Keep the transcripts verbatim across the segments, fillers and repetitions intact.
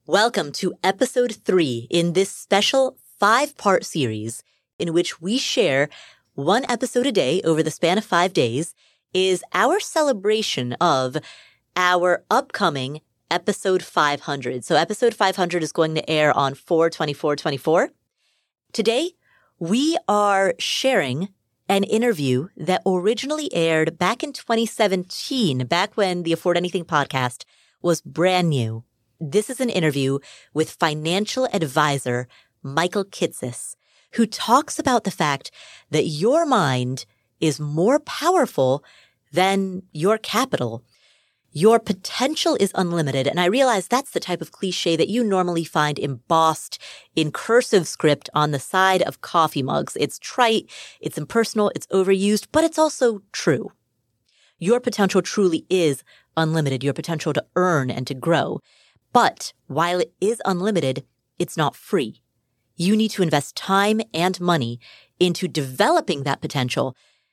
Welcome to episode three in this special five-part series in which we share one episode a day over the span of five days is our celebration of our upcoming episode five hundred. So episode five hundred is going to air on four twenty-four twenty-four. Today, we are sharing an interview that originally aired back in twenty seventeen, back when the Afford Anything podcast was brand new. This is an interview with financial advisor Michael Kitces, who talks about the fact that your mind is more powerful than your capital. Your potential is unlimited. And I realize that's the type of cliche that you normally find embossed in cursive script on the side of coffee mugs. It's trite, it's impersonal, it's overused, but it's also true. Your potential truly is unlimited, your potential to earn and to grow. But while it is unlimited, it's not free. You need to invest time and money into developing that potential.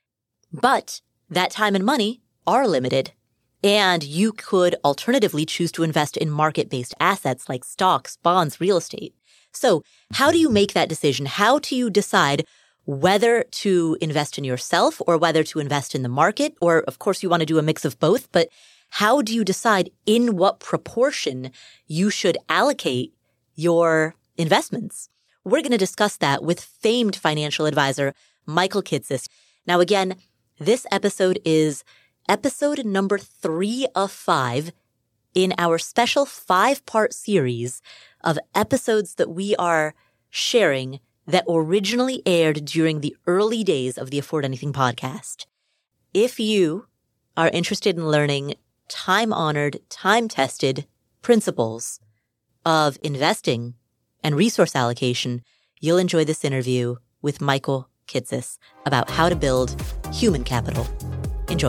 But that time and money are limited. And you could alternatively choose to invest in market-based assets like stocks, bonds, real estate. So how do you make that decision? How do you decide whether to invest in yourself or whether to invest in the market? Or, of course, you want to do a mix of both, but how do you decide in what proportion you should allocate your investments? We're going to discuss that with famed financial advisor Michael Kitces. Now, again, this episode is episode number three of five in our special five-part series of episodes that we are sharing that originally aired during the early days of the Afford Anything podcast. If you are interested in learning time-honored, time-tested principles of investing and resource allocation, you'll enjoy this interview with Michael Kitces about how to build human capital. Enjoy.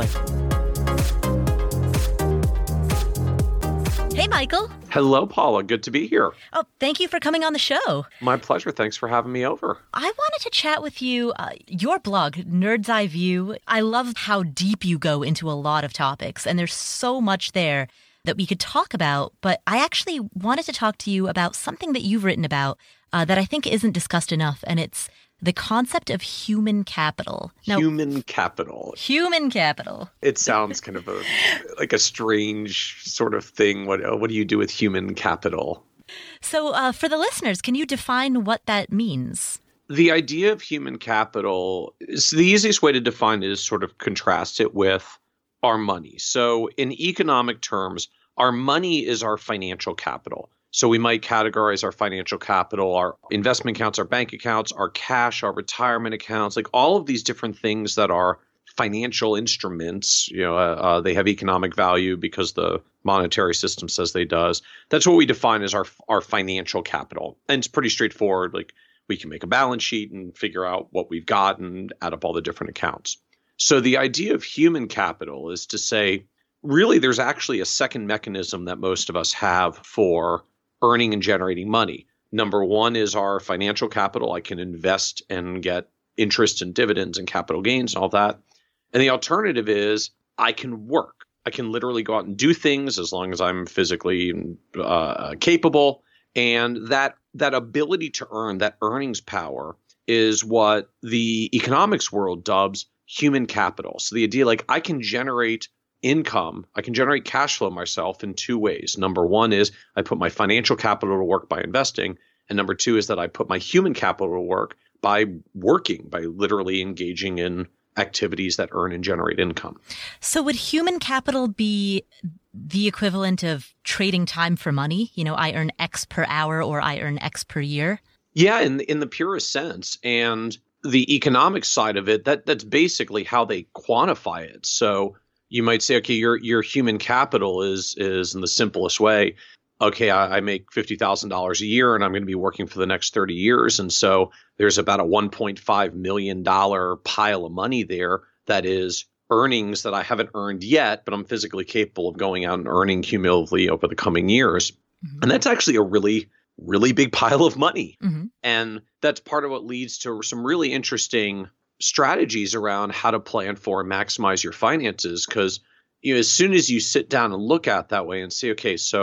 Hey, Michael. Hello, Paula. Good to be here. Oh, thank you for coming on the show. My pleasure. Thanks for having me over. I wanted to chat with you. Uh, your blog, Nerd's Eye View, I love how deep you go into a lot of topics, and there's so much there that we could talk about. But I actually wanted to talk to you about something that you've written about uh, that I think isn't discussed enough, and it's the concept of human capital. Now, human capital. Human capital. It sounds kind of a like a strange sort of thing. What what do you do with human capital? So uh, for the listeners, can you define what that means? The idea of human capital is the easiest way to define it is sort of contrast it with our money. So in economic terms, our money is our financial capital. So we might categorize our financial capital, our investment accounts, our bank accounts, our cash, our retirement accounts, like all of these different things that are financial instruments. You know, uh, uh, they have economic value because the monetary system says they does. That's what we define as our our financial capital. And it's pretty straightforward. Like we can make a balance sheet and figure out what we've got and add up all the different accounts. So the idea of human capital is to say, really, there's actually a second mechanism that most of us have for earning and generating money. Number one is our financial capital. I can invest and get interest and dividends and capital gains and all that. And the alternative is I can work. I can literally go out and do things as long as I'm physically uh, capable. And that that ability to earn, that earnings power, is what the economics world dubs human capital. So the idea like I can generate income, I can generate cash flow myself in two ways. Number one is I put my financial capital to work by investing. And number two is that I put my human capital to work by working, by literally engaging in activities that earn and generate income. So would human capital be the equivalent of trading time for money? You know, I earn X per hour or I earn X per year? Yeah, in, in the purest sense. And the economic side of it, that that's basically how they quantify it. So you might say, okay, your your human capital is is in the simplest way. Okay, I, I make fifty thousand dollars a year and I'm going to be working for the next thirty years. And so there's about a one point five million dollars pile of money there that is earnings that I haven't earned yet, but I'm physically capable of going out and earning cumulatively over the coming years. Mm-hmm. And that's actually a really, really big pile of money. Mm-hmm. And that's part of what leads to some really interesting strategies around how to plan for and maximize your finances. Because you know, as soon as you sit down and look at it that way and say, okay, so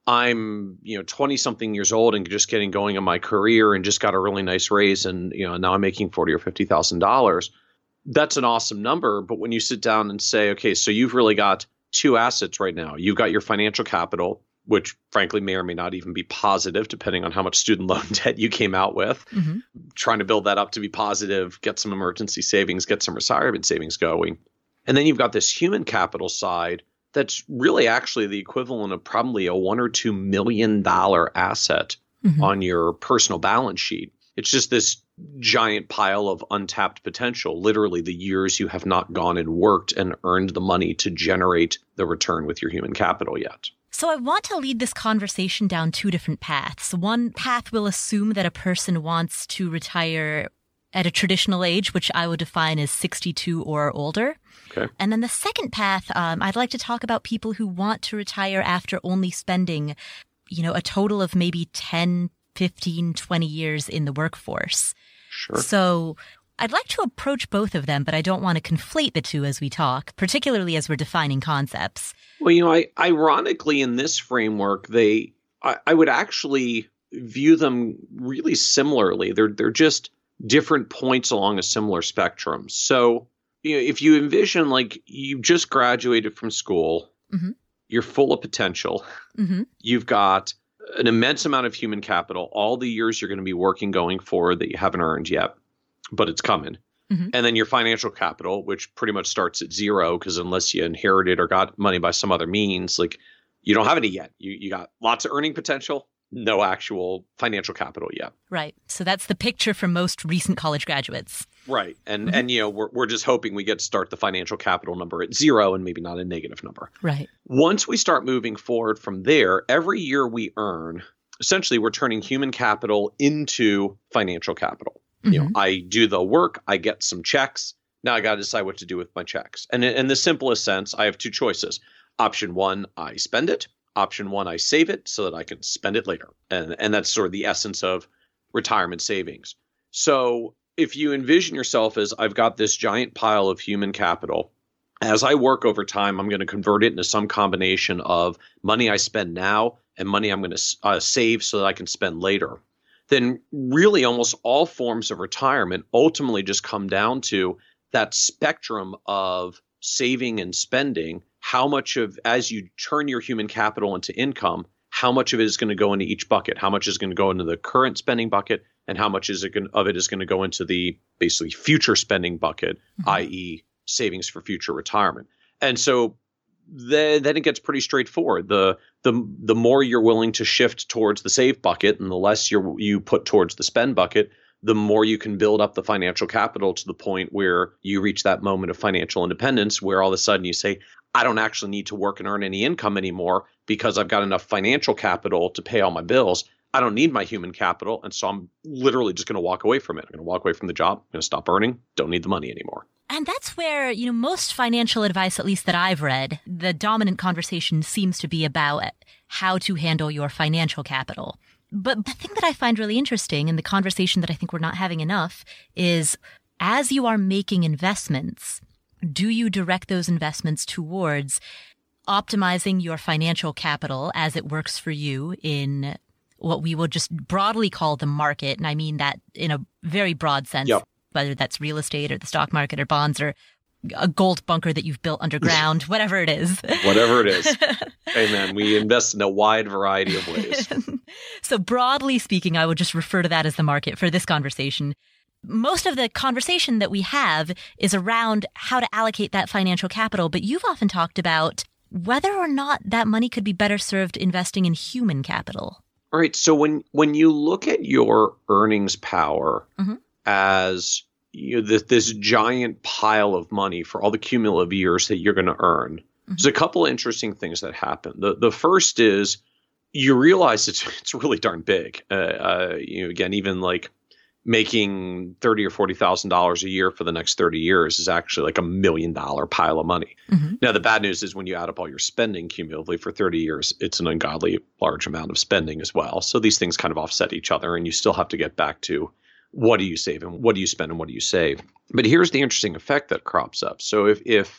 I'm, you know, twenty something years old and just getting going in my career and just got a really nice raise. And, you know, now I'm making forty or fifty thousand dollars. That's an awesome number. But when you sit down and say, okay, so you've really got two assets right now. You've got your financial capital, which frankly may or may not even be positive, depending on how much student loan debt you came out with. Mm-hmm. Trying to build that up to be positive, get some emergency savings, get some retirement savings going. And then you've got this human capital side that's really actually the equivalent of probably a one or two million dollar asset mm-hmm. on your personal balance sheet. It's just this giant pile of untapped potential, literally the years you have not gone and worked and earned the money to generate the return with your human capital yet. So I want to lead this conversation down two different paths. One path will assume that a person wants to retire at a traditional age, which I would define as sixty-two or older. Okay. And then the second path, um, I'd like to talk about people who want to retire after only spending, you know, a total of maybe ten, fifteen, twenty years in the workforce. Sure. So I'd like to approach both of them, but I don't want to conflate the two as we talk, particularly as we're defining concepts. Well, you know, I, ironically, in this framework, they, I, I would actually view them really similarly. They're they're just different points along a similar spectrum. So, you know, if you envision like you just graduated from school, mm-hmm. you're full of potential, mm-hmm. you've got an immense amount of human capital, all the years you're going to be working going forward that you haven't earned yet, but it's coming. Mm-hmm. And then your financial capital, which pretty much starts at zero, because unless you inherited or got money by some other means, like you don't have any yet. You you got lots of earning potential, no actual financial capital yet. Right. So that's the picture for most recent college graduates. Right. And, mm-hmm. and you know, we're we're just hoping we get to start the financial capital number at zero and maybe not a negative number. Right. Once we start moving forward from there, every year we earn, essentially we're turning human capital into financial capital. Mm-hmm. You know, I do the work, I get some checks. Now I got to decide what to do with my checks. And in, in the simplest sense, I have two choices. Option one, I spend it. Option one, I save it so that I can spend it later. And, and that's sort of the essence of retirement savings. So if you envision yourself as I've got this giant pile of human capital, as I work over time, I'm going to convert it into some combination of money I spend now and money I'm going to uh, save so that I can spend later. Then really almost all forms of retirement ultimately just come down to that spectrum of saving and spending. How much of, as you turn your human capital into income, how much of it is going to go into each bucket? How much is going to go into the current spending bucket? And how much is it going, of it is going to go into the basically future spending bucket, mm-hmm. that is savings for future retirement? And so then, then it gets pretty straightforward. The the the more you're willing to shift towards the save bucket and the less you you put towards the spend bucket, the more you can build up the financial capital to the point where you reach that moment of financial independence where all of a sudden you say, I don't actually need to work and earn any income anymore because I've got enough financial capital to pay all my bills. I don't need my human capital. And so I'm literally just going to walk away from it. I'm going to walk away from the job. I'm going to stop earning. Don't need the money anymore. And that's where, you know, most financial advice, at least that I've read, the dominant conversation seems to be about how to handle your financial capital. But the thing that I find really interesting in the conversation that I think we're not having enough is as you are making investments, do you direct those investments towards optimizing your financial capital as it works for you in what we will just broadly call the market? And I mean that in a very broad sense, yep. Whether that's real estate or the stock market or bonds or a gold bunker that you've built underground, whatever it is. Whatever it is. Amen. We invest in a wide variety of ways. So broadly speaking, I would just refer to that as the market for this conversation. Most of the conversation that we have is around how to allocate that financial capital, but you've often talked about whether or not that money could be better served investing in human capital. All right. So when, when you look at your earnings power mm-hmm. as you know, this, this giant pile of money for all the cumulative years that you're going to earn, mm-hmm. there's a couple of interesting things that happen. The the first is you realize it's it's really darn big. Uh, uh, you know, again, even like making thirty or forty thousand dollars a year for the next thirty years is actually like a million dollar pile of money. Mm-hmm. Now, the bad news is when you add up all your spending cumulatively for thirty years, it's an ungodly large amount of spending as well. So these things kind of offset each other, and you still have to get back to what do you save and what do you spend and what do you save. But here's the interesting effect that crops up. So if if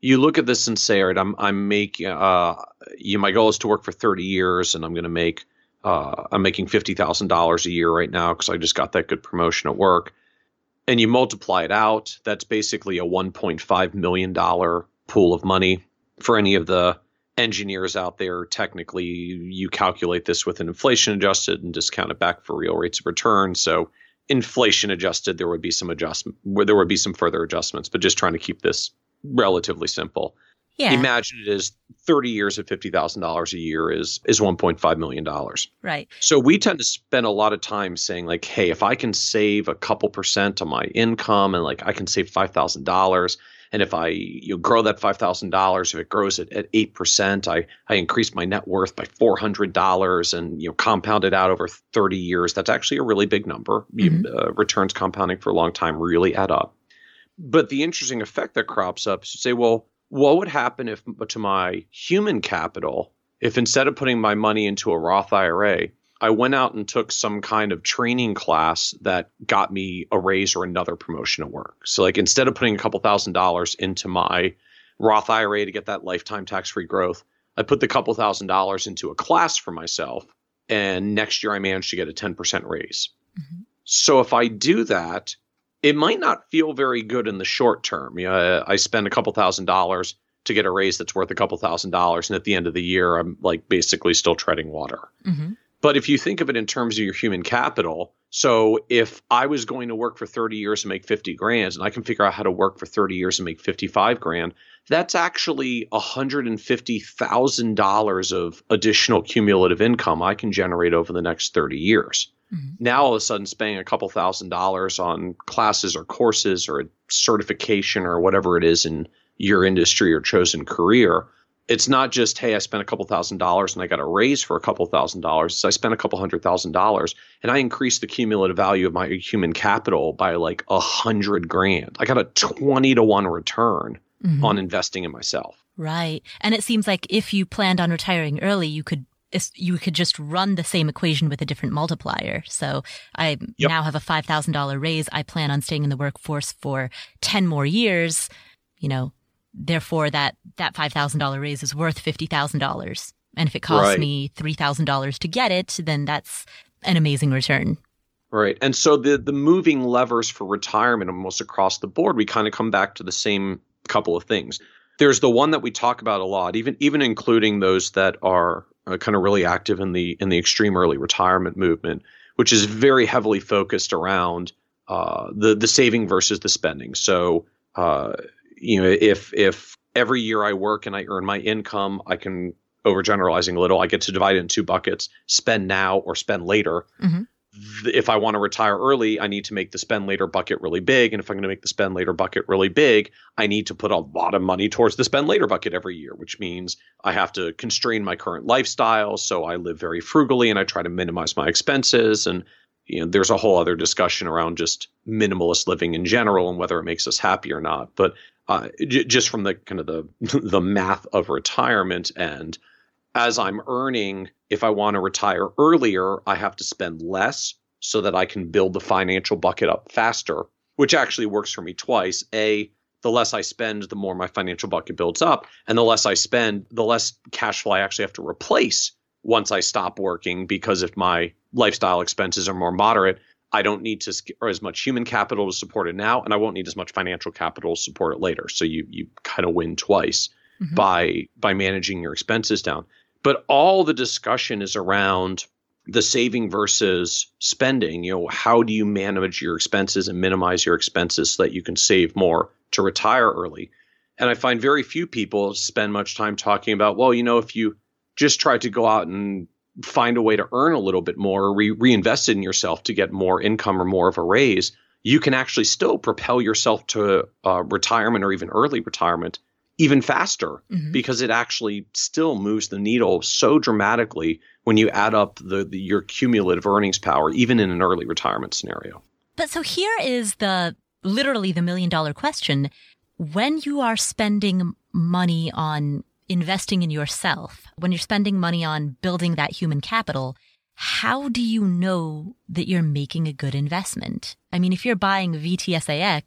you look at this and say, all right, I'm I'm making uh, you know, my goal is to work for thirty years, and I'm going to make uh, I'm making fifty thousand dollars a year right now because I just got that good promotion at work. And you multiply it out, that's basically a one point five million dollars pool of money. For any of the engineers out there, technically, you calculate this with an inflation adjusted and discount it back for real rates of return. So inflation adjusted, there would be some adjustment, where there would be some further adjustments, but just trying to keep this relatively simple. Yeah. Imagine it is thirty years at fifty thousand dollars a year is is one point five million dollars. Right. So we tend to spend a lot of time saying like, hey, if I can save a couple percent of my income and like I can save five thousand dollars, and if I you know, grow that five thousand dollars, if it grows at, at eight percent, I, I increase my net worth by four hundred dollars and you know compound it out over thirty years. That's actually a really big number. Mm-hmm. You, uh, returns compounding for a long time really add up. But the interesting effect that crops up is you say, well, what would happen if to my human capital, if instead of putting my money into a Roth I R A, I went out and took some kind of training class that got me a raise or another promotion at work? So like instead of putting a couple thousand dollars into my Roth I R A to get that lifetime tax-free growth, I put the couple thousand dollars into a class for myself, and next year I managed to get a ten percent raise. Mm-hmm. So if I do that, it might not feel very good in the short term. You know, I spend a couple thousand dollars to get a raise that's worth a couple thousand dollars, and at the end of the year, I'm like basically still treading water. Mm-hmm. But if you think of it in terms of your human capital, so if I was going to work for thirty years and make fifty grand, and I can figure out how to work for thirty years and make fifty-five grand, that's actually one hundred fifty thousand dollars of additional cumulative income I can generate over the next thirty years. Mm-hmm. Now, all of a sudden, spending a couple thousand dollars on classes or courses or a certification or whatever it is in your industry or chosen career, it's not just, hey, I spent a couple thousand dollars and I got a raise for a couple thousand dollars. It's I spent a couple hundred thousand dollars and I increased the cumulative value of my human capital by like a hundred grand. I got a twenty to one return mm-hmm. on investing in myself. Right. And it seems like if you planned on retiring early, you could you could just run the same equation with a different multiplier. So I yep. now have a five thousand dollars raise. I plan on staying in the workforce for ten more years. You know, therefore that, that five thousand dollars raise is worth fifty thousand dollars. And if it costs right. me three thousand dollars to get it, then that's an amazing return. Right. And so the, the moving levers for retirement almost across the board, we kind of come back to the same couple of things. There's the one that we talk about a lot, even even including those that are uh, kind of really active in the in the extreme early retirement movement, which is very heavily focused around uh, the the saving versus the spending. So, uh, you know, if if every year I work and I earn my income, I can, overgeneralizing a little, I get to divide it in two buckets: spend now or spend later. Mm-hmm. If I want to retire early, I need to make the spend later bucket really big. And if I'm going to make the spend later bucket really big, I need to put a lot of money towards the spend later bucket every year, which means I have to constrain my current lifestyle. So I live very frugally and I try to minimize my expenses. And you know, there's a whole other discussion around just minimalist living in general and whether it makes us happy or not. But uh, j- just from the kind of the the math of retirement, and as I'm earning, if I want to retire earlier, I have to spend less so that I can build the financial bucket up faster, which actually works for me twice. A, the less I spend, the more my financial bucket builds up. And the less I spend, the less cash flow I actually have to replace once I stop working, because if my lifestyle expenses are more moderate, I don't need to or as much human capital to support it now, and I won't need as much financial capital to support it later. So you you kind of win twice mm-hmm. by by managing your expenses down. But all the discussion is around the saving versus spending. You know, how do you manage your expenses and minimize your expenses so that you can save more to retire early? And I find very few people spend much time talking about, well, you know, if you just try to go out and find a way to earn a little bit more, or re- reinvest in yourself to get more income or more of a raise, you can actually still propel yourself to uh, retirement or even early retirement even faster, mm-hmm. because it actually still moves the needle so dramatically when you add up the, the your cumulative earnings power, even in an early retirement scenario. But so here is the literally the million dollar question. When you are spending money on investing in yourself, when you're spending money on building that human capital, how do you know that you're making a good investment? I mean, if you're buying V T S A X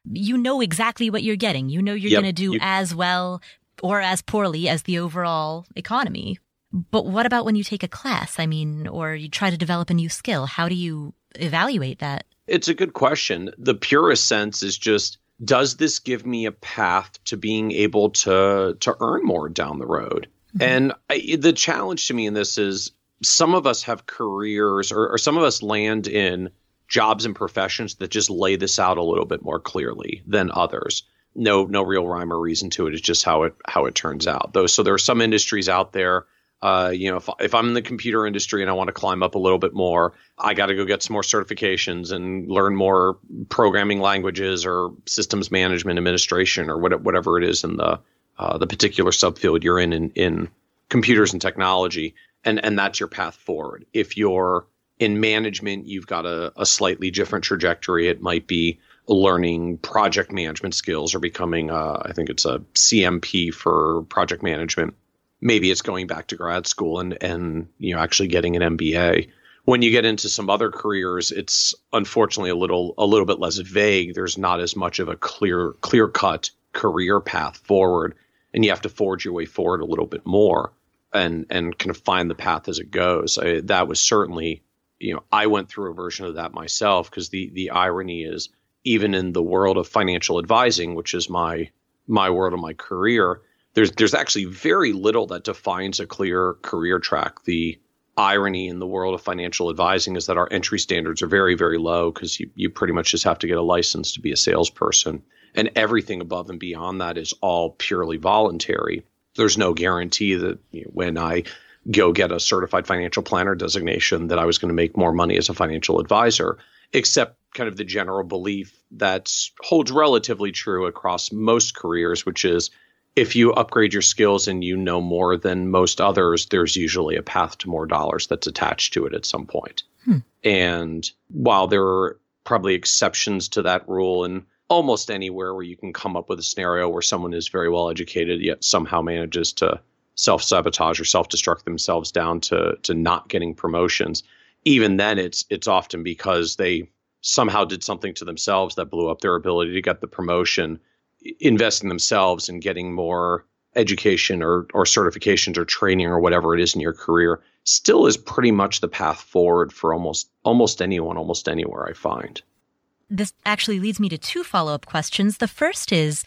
you know exactly what you're getting. You know you're Yep. going to do You- as well or as poorly as the overall economy. But what about when you take a class? I mean, or you try to develop a new skill? How do you evaluate that? It's a good question. The purest sense is just, does this give me a path to being able to to earn more down the road? Mm-hmm. And I, the challenge to me in this is some of us have careers or, or some of us land in jobs and professions that just lay this out a little bit more clearly than others. No, no real rhyme or reason to it. It's just how it how it turns out. Though, so there are some industries out there. Uh, you know, if if I'm in the computer industry and I want to climb up a little bit more, I got to go get some more certifications and learn more programming languages or systems management, administration, or what, whatever it is in the uh, the particular subfield you're in, in in computers and technology, and and that's your path forward. If you're in management, you've got a, a slightly different trajectory. It might be learning project management skills or becoming, uh, I think it's a C M P for project management. Maybe it's going back to grad school and, and, you know, actually getting an M B A. When you get into some other careers, it's unfortunately a little, a little bit less vague. There's not as much of a clear, clear cut career path forward, and you have to forge your way forward a little bit more and, and kind of find the path as it goes. I, that was certainly, you know, I went through a version of that myself, because the, the irony is, even in the world of financial advising, which is my, my world of my career, There's there's actually very little that defines a clear career track. The irony in the world of financial advising is that our entry standards are very, very low, because you, you pretty much just have to get a license to be a salesperson. And everything above and beyond that is all purely voluntary. There's no guarantee that, you know, when I go get a certified financial planner designation that I was going to make more money as a financial advisor, except kind of the general belief that holds relatively true across most careers, which is, if you upgrade your skills and you know more than most others, there's usually a path to more dollars that's attached to it at some point. Hmm. And while there are probably exceptions to that rule, and almost anywhere where you can come up with a scenario where someone is very well educated yet somehow manages to self-sabotage or self-destruct themselves down to to not getting promotions, even then it's it's often because they somehow did something to themselves that blew up their ability to get the promotion. Investing themselves in getting more education or or certifications or training or whatever it is in your career still is pretty much the path forward for almost almost anyone, almost anywhere, I find. This actually leads me to two follow-up questions. The first is,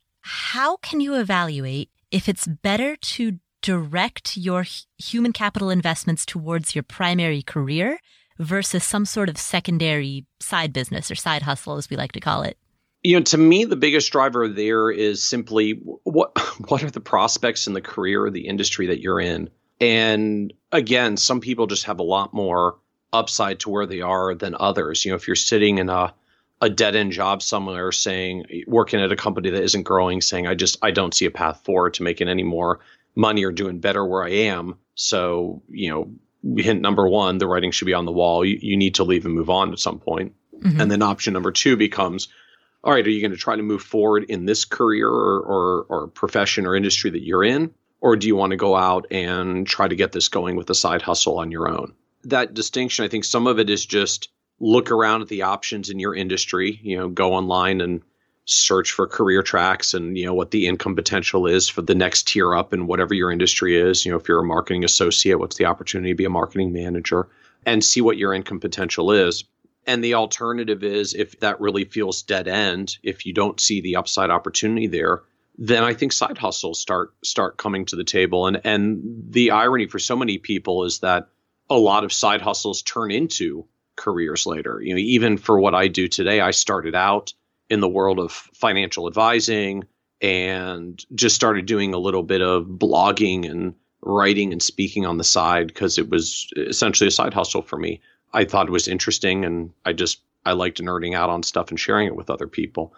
how can you evaluate if it's better to direct your human capital investments towards your primary career versus some sort of secondary side business or side hustle, as we like to call it? You know, to me, the biggest driver there is simply what what are the prospects in the career or the industry that you're in? And again, some people just have a lot more upside to where they are than others. You know, if you're sitting in a a dead end job somewhere, saying, working at a company that isn't growing, saying, I just I don't see a path forward to making any more money or doing better where I am. So, you know, hint number one, the writing should be on the wall. You, you need to leave and move on at some point. Mm-hmm. And then option number two becomes, all right, are you going to try to move forward in this career or, or or profession or industry that you're in? Or do you want to go out and try to get this going with a side hustle on your own? That distinction, I think some of it is just look around at the options in your industry, you know, go online and search for career tracks and, you know, what the income potential is for the next tier up in whatever your industry is. You know, if you're a marketing associate, what's the opportunity to be a marketing manager, and see what your income potential is. And the alternative is, if that really feels dead end, if you don't see the upside opportunity there, then I think side hustles start start coming to the table. And and the irony for so many people is that a lot of side hustles turn into careers later. You know, even for what I do today, I started out in the world of financial advising and just started doing a little bit of blogging and writing and speaking on the side because it was essentially a side hustle for me. I thought it was interesting, and I just I liked nerding out on stuff and sharing it with other people,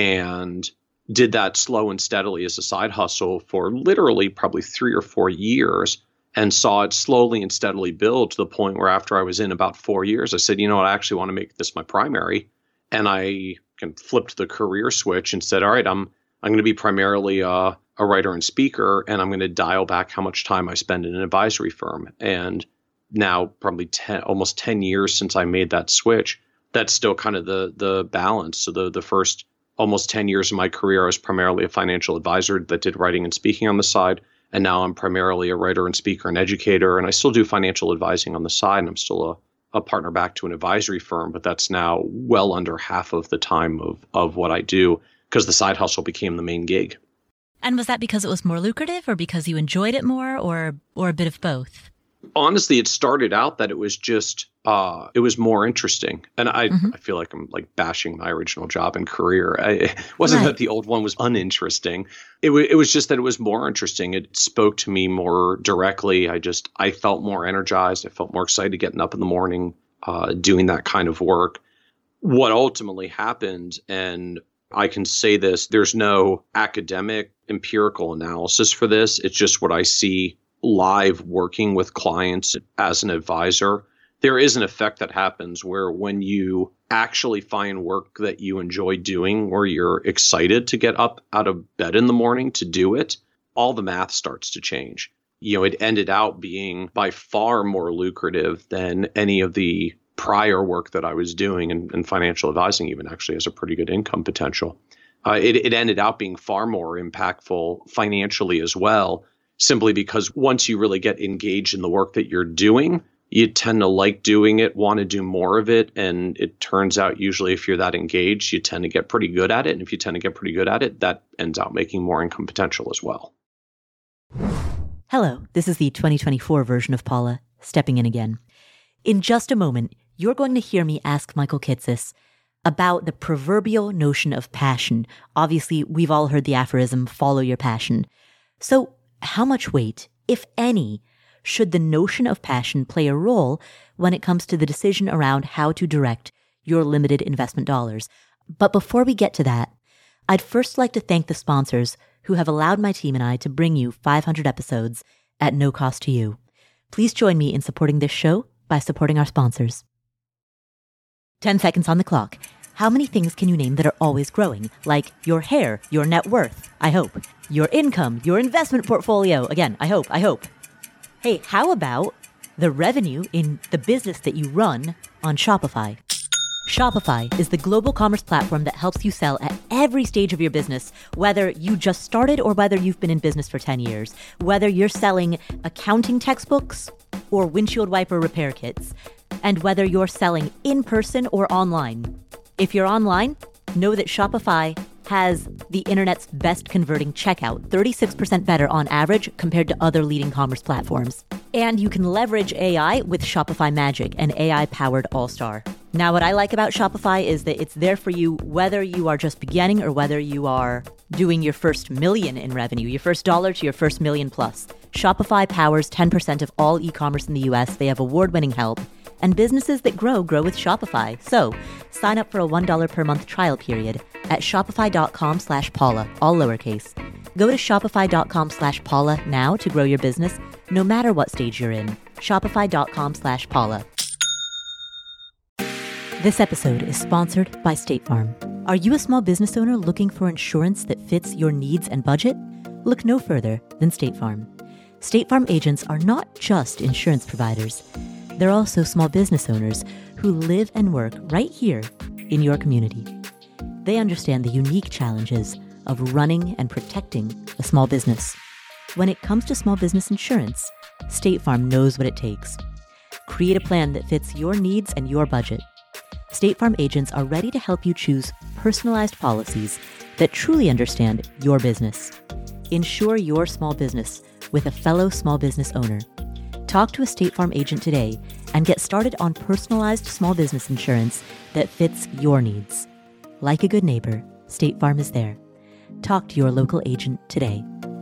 and did that slow and steadily as a side hustle for literally probably three or four years, and saw it slowly and steadily build to the point where after I was in about four years, I said, you know what, I actually want to make this my primary, and I kind of flipped the career switch and said, all right, I'm I'm going to be primarily a, a writer and speaker, and I'm going to dial back how much time I spend in an advisory firm. And now probably ten, almost ten years since I made that switch, that's still kind of the the balance. So the the first almost ten years of my career, I was primarily a financial advisor that did writing and speaking on the side. And now I'm primarily a writer and speaker and educator. And I still do financial advising on the side. And I'm still a, a partner back to an advisory firm. But that's now well under half of the time of, of what I do because the side hustle became the main gig. And was that because it was more lucrative or because you enjoyed it more or or a bit of both? Honestly, it started out that it was just, uh, it was more interesting. And I, mm-hmm. I feel like I'm like bashing my original job and career. I, it wasn't right. that the old one was uninteresting. It, w- it was just that it was more interesting. It spoke to me more directly. I just, I felt more energized. I felt more excited getting up in the morning, uh, doing that kind of work. What ultimately happened, and I can say this, there's no academic empirical analysis for this. It's just what I see live working with clients as an advisor. There is an effect that happens where when you actually find work that you enjoy doing, where you're excited to get up out of bed in the morning to do it, all the math starts to change. You know, it ended out being by far more lucrative than any of the prior work that I was doing, and, and financial advising even actually has a pretty good income potential. Uh, it, it ended out being far more impactful financially as well, simply because once you really get engaged in the work that you're doing, you tend to like doing it, want to do more of it. And it turns out usually if you're that engaged, you tend to get pretty good at it. And if you tend to get pretty good at it, that ends out making more income potential as well. Hello, this is the twenty twenty-four version of Paula, stepping in again. In just a moment, you're going to hear me ask Michael Kitces about the proverbial notion of passion. Obviously, we've all heard the aphorism, follow your passion. So how much weight, if any, should the notion of passion play a role when it comes to the decision around how to direct your limited investment dollars? But before we get to that, I'd first like to thank the sponsors who have allowed my team and I to bring you five hundred episodes at no cost to you. Please join me in supporting this show by supporting our sponsors. ten seconds on the clock. How many things can you name that are always growing? Like your hair, your net worth, I hope. Your income, your investment portfolio. Again, I hope, I hope. Hey, how about the revenue in the business that you run on Shopify? Shopify is the global commerce platform that helps you sell at every stage of your business, whether you just started or whether you've been in business for ten years, whether you're selling accounting textbooks or windshield wiper repair kits, and whether you're selling in person or online. If you're online, know that Shopify has the internet's best converting checkout, thirty-six percent better on average compared to other leading commerce platforms. And you can leverage A I with Shopify Magic, an A I-powered all-star. Now, what I like about Shopify is that it's there for you whether you are just beginning or whether you are doing your first million in revenue, your first dollar to your first million plus. Shopify powers ten percent of all e-commerce in the U S. They have award-winning help. And businesses that grow, grow with Shopify. So sign up for a one dollar per month trial period at shopify.com slash Paula, all lowercase. Go to shopify.com slash Paula now to grow your business, no matter what stage you're in. Shopify.com slash Paula. This episode is sponsored by State Farm. Are you a small business owner looking for insurance that fits your needs and budget? Look no further than State Farm. State Farm agents are not just insurance providers. They're also small business owners who live and work right here in your community. They understand the unique challenges of running and protecting a small business. When it comes to small business insurance, State Farm knows what it takes. Create a plan that fits your needs and your budget. State Farm agents are ready to help you choose personalized policies that truly understand your business. Insure your small business with a fellow small business owner. Talk to a State Farm agent today and get started on personalized small business insurance that fits your needs. Like a good neighbor, State Farm is there. Talk to your local agent today.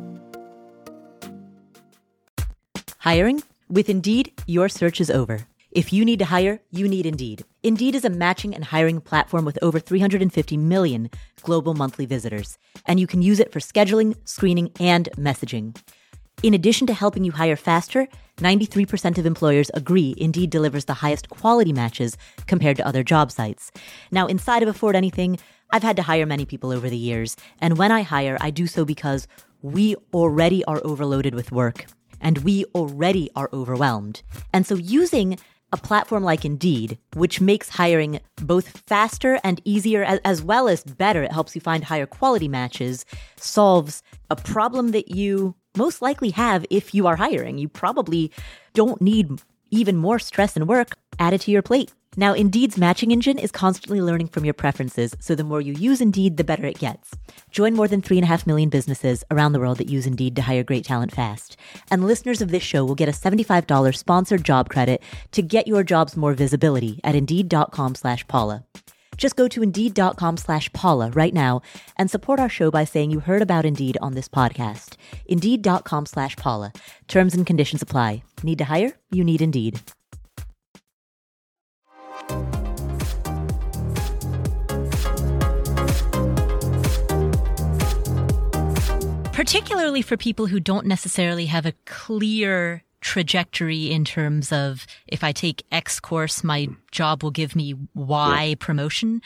Hiring? With Indeed, your search is over. If you need to hire, you need Indeed. Indeed is a matching and hiring platform with over three hundred fifty million global monthly visitors, and you can use it for scheduling, screening, and messaging. In addition to helping you hire faster, ninety-three percent of employers agree Indeed delivers the highest quality matches compared to other job sites. Now, inside of Afford Anything, I've had to hire many people over the years, and when I hire, I do so because we already are overloaded with work, and we already are overwhelmed. And so using A platform like Indeed, which makes hiring both faster and easier, as well as better, it helps you find higher quality matches, solves a problem that you most likely have if you are hiring. You probably don't need even more stress and work added to your plate. Now, Indeed's matching engine is constantly learning from your preferences, so the more you use Indeed, the better it gets. Join more than three and a half million businesses around the world that use Indeed to hire great talent fast. And listeners of this show will get a seventy-five dollars sponsored job credit to get your jobs more visibility at Indeed.com slash Paula. Just go to Indeed.com slash Paula right now and support our show by saying you heard about Indeed on this podcast. Indeed.com slash Paula. Terms and conditions apply. Need to hire? You need Indeed. Particularly for people who don't necessarily have a clear trajectory in terms of if I take X course, my job will give me Y yeah. promotion.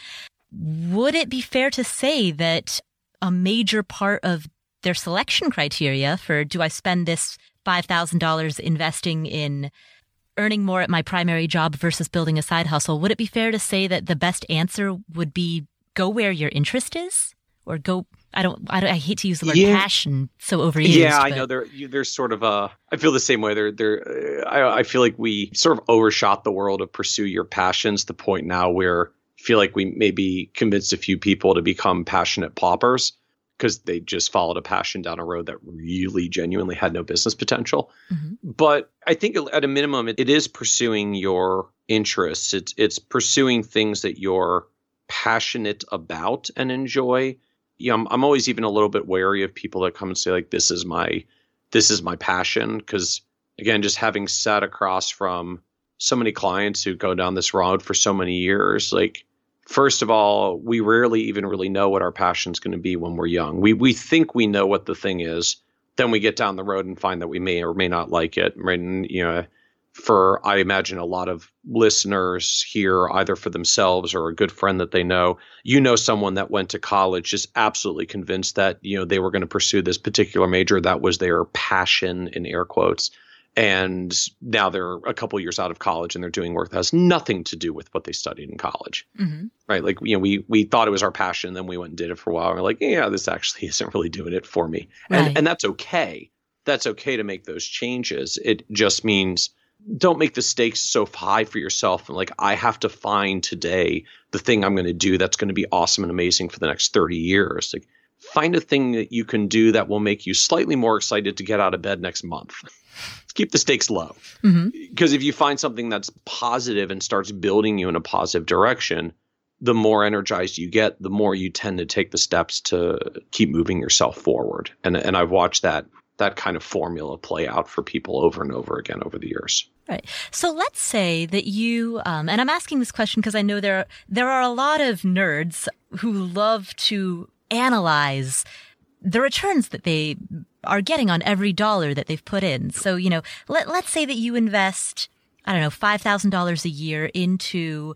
Would it be fair to say that a major part of their selection criteria for do I spend this five thousand dollars investing in earning more at my primary job versus building a side hustle, would it be fair to say that the best answer would be go where your interest is or go I don't, I don't, I hate to use the word yeah. passion so overused. Yeah, I but. know there, there's sort of a, I feel the same way. There, there, I, I feel like we sort of overshot the world of pursue your passions to the point now where I feel like we maybe convinced a few people to become passionate paupers because they just followed a passion down a road that really genuinely had no business potential. Mm-hmm. But I think at a minimum, it, it is pursuing your interests. It's, it's pursuing things that you're passionate about and enjoy. Yeah, I'm, I'm always even a little bit wary of people that come and say like, this is my, this is my passion. Because again, just having sat across from so many clients who go down this road for so many years, like, first of all, we rarely even really know what our passion is going to be when we're young. We we think we know what the thing is. Then we get down the road and find that we may or may not like it. Right? And, you know, for, I imagine a lot of listeners here, either for themselves or a good friend that they know, you know, someone that went to college just absolutely convinced that, you know, they were going to pursue this particular major. That was their passion in air quotes. And now they're a couple years out of college and they're doing work that has nothing to do with what they studied in college. Mm-hmm. Right. Like, you know, we, we thought it was our passion. Then we went and did it for a while. And we're like, yeah, this actually isn't really doing it for me. Right. And, and that's okay. That's okay to make those changes. It just means don't make the stakes so high for yourself. And like, I have to find today the thing I'm going to do that's going to be awesome and amazing for the next thirty years. Like, find a thing that you can do that will make you slightly more excited to get out of bed next month. Keep the stakes low. Mm-hmm. Because if you find something that's positive and starts building you in a positive direction, the more energized you get, the more you tend to take the steps to keep moving yourself forward. And and I've watched that that kind of formula play out for people over and over again over the years. Right. So let's say that you, um, and I'm asking this question because I know there are, there are a lot of nerds who love to analyze the returns that they are getting on every dollar that they've put in. So, you know, let, let's say that you invest, I don't know, five thousand dollars a year into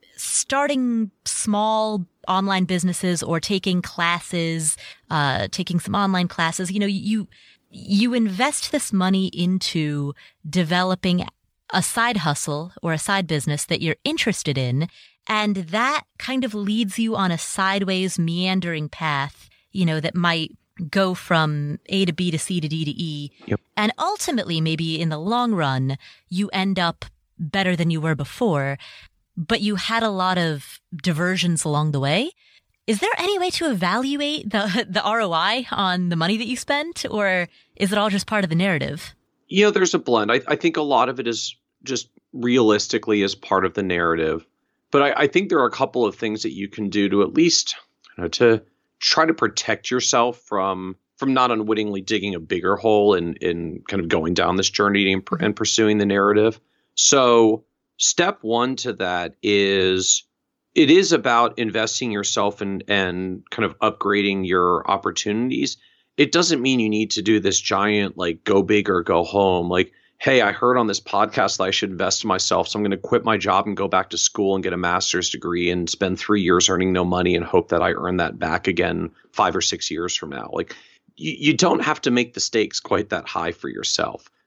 starting small online businesses or taking classes, uh, taking some online classes. You know, you, you invest this money into developing a side hustle or a side business that you're interested in. And that kind of leads you on a sideways meandering path, you know, that might go from A to B to C to D to E. Yep. And ultimately, maybe in the long run, you end up better than you were before, but you had a lot of diversions along the way. Is there any way to evaluate the the R O I on the money that you spent, or is it all just part of the narrative? You know, there's a blend. I, I think a lot of it is just realistically as part of the narrative. But I, I think there are a couple of things that you can do to at least, you know, to try to protect yourself from from not unwittingly digging a bigger hole in, in kind of going down this journey and, and pursuing the narrative. So step one to that is it is about investing yourself and and kind of upgrading your opportunities. It doesn't mean you need to do this giant, like, go big or go home. Like, hey, I heard on this podcast that I should invest in myself, so I'm going to quit my job and go back to school and get a master's degree and spend three years earning no money and hope that I earn that back again five or six years from now. Like, you, you don't have to make the stakes quite that high for yourself.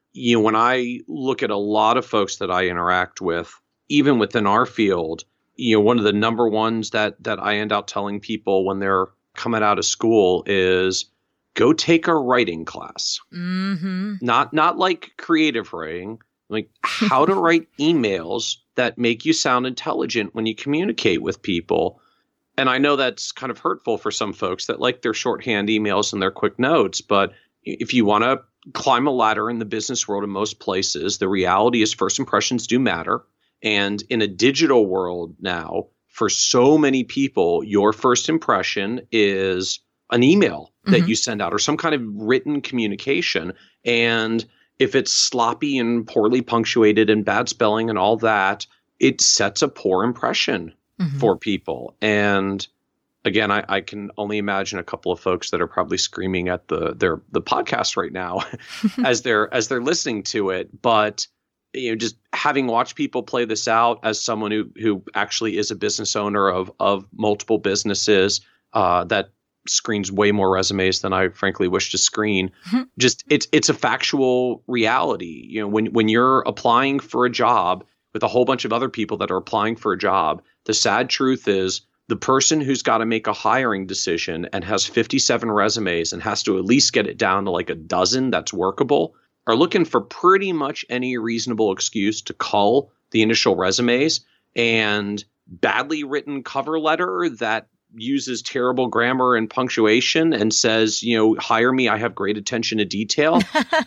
you know, when I look at a lot of folks that I interact with, even within our field, you know, one of the number ones that that I end up telling people when they're coming out of school is go take a writing class. Mm-hmm. Not not like creative writing, like how to write emails that make you sound intelligent when you communicate with people. And I know that's kind of hurtful for some folks that like their shorthand emails and their quick notes. But if you want to climb a ladder in the business world in most places, the reality is first impressions do matter. And in a digital world now, for so many people, your first impression is an email that mm-hmm. you send out or some kind of written communication. And if it's sloppy and poorly punctuated and bad spelling and all that, it sets a poor impression mm-hmm. for people. And again, I, I can only imagine a couple of folks that are probably screaming at the their the podcast right now as they're as they're listening to it. But you know, just having watched people play this out as someone who who actually is a business owner of of multiple businesses uh, that screens way more resumes than I frankly wish to screen. Mm-hmm. Just it's it's a factual reality. You know, when when you're applying for a job with a whole bunch of other people that are applying for a job, the sad truth is the person who's got to make a hiring decision and has fifty-seven resumes and has to at least get it down to like a dozen that's workable are looking for pretty much any reasonable excuse to cull the initial resumes, and badly written cover letter that uses terrible grammar and punctuation and says, you know, hire me, I have great attention to detail.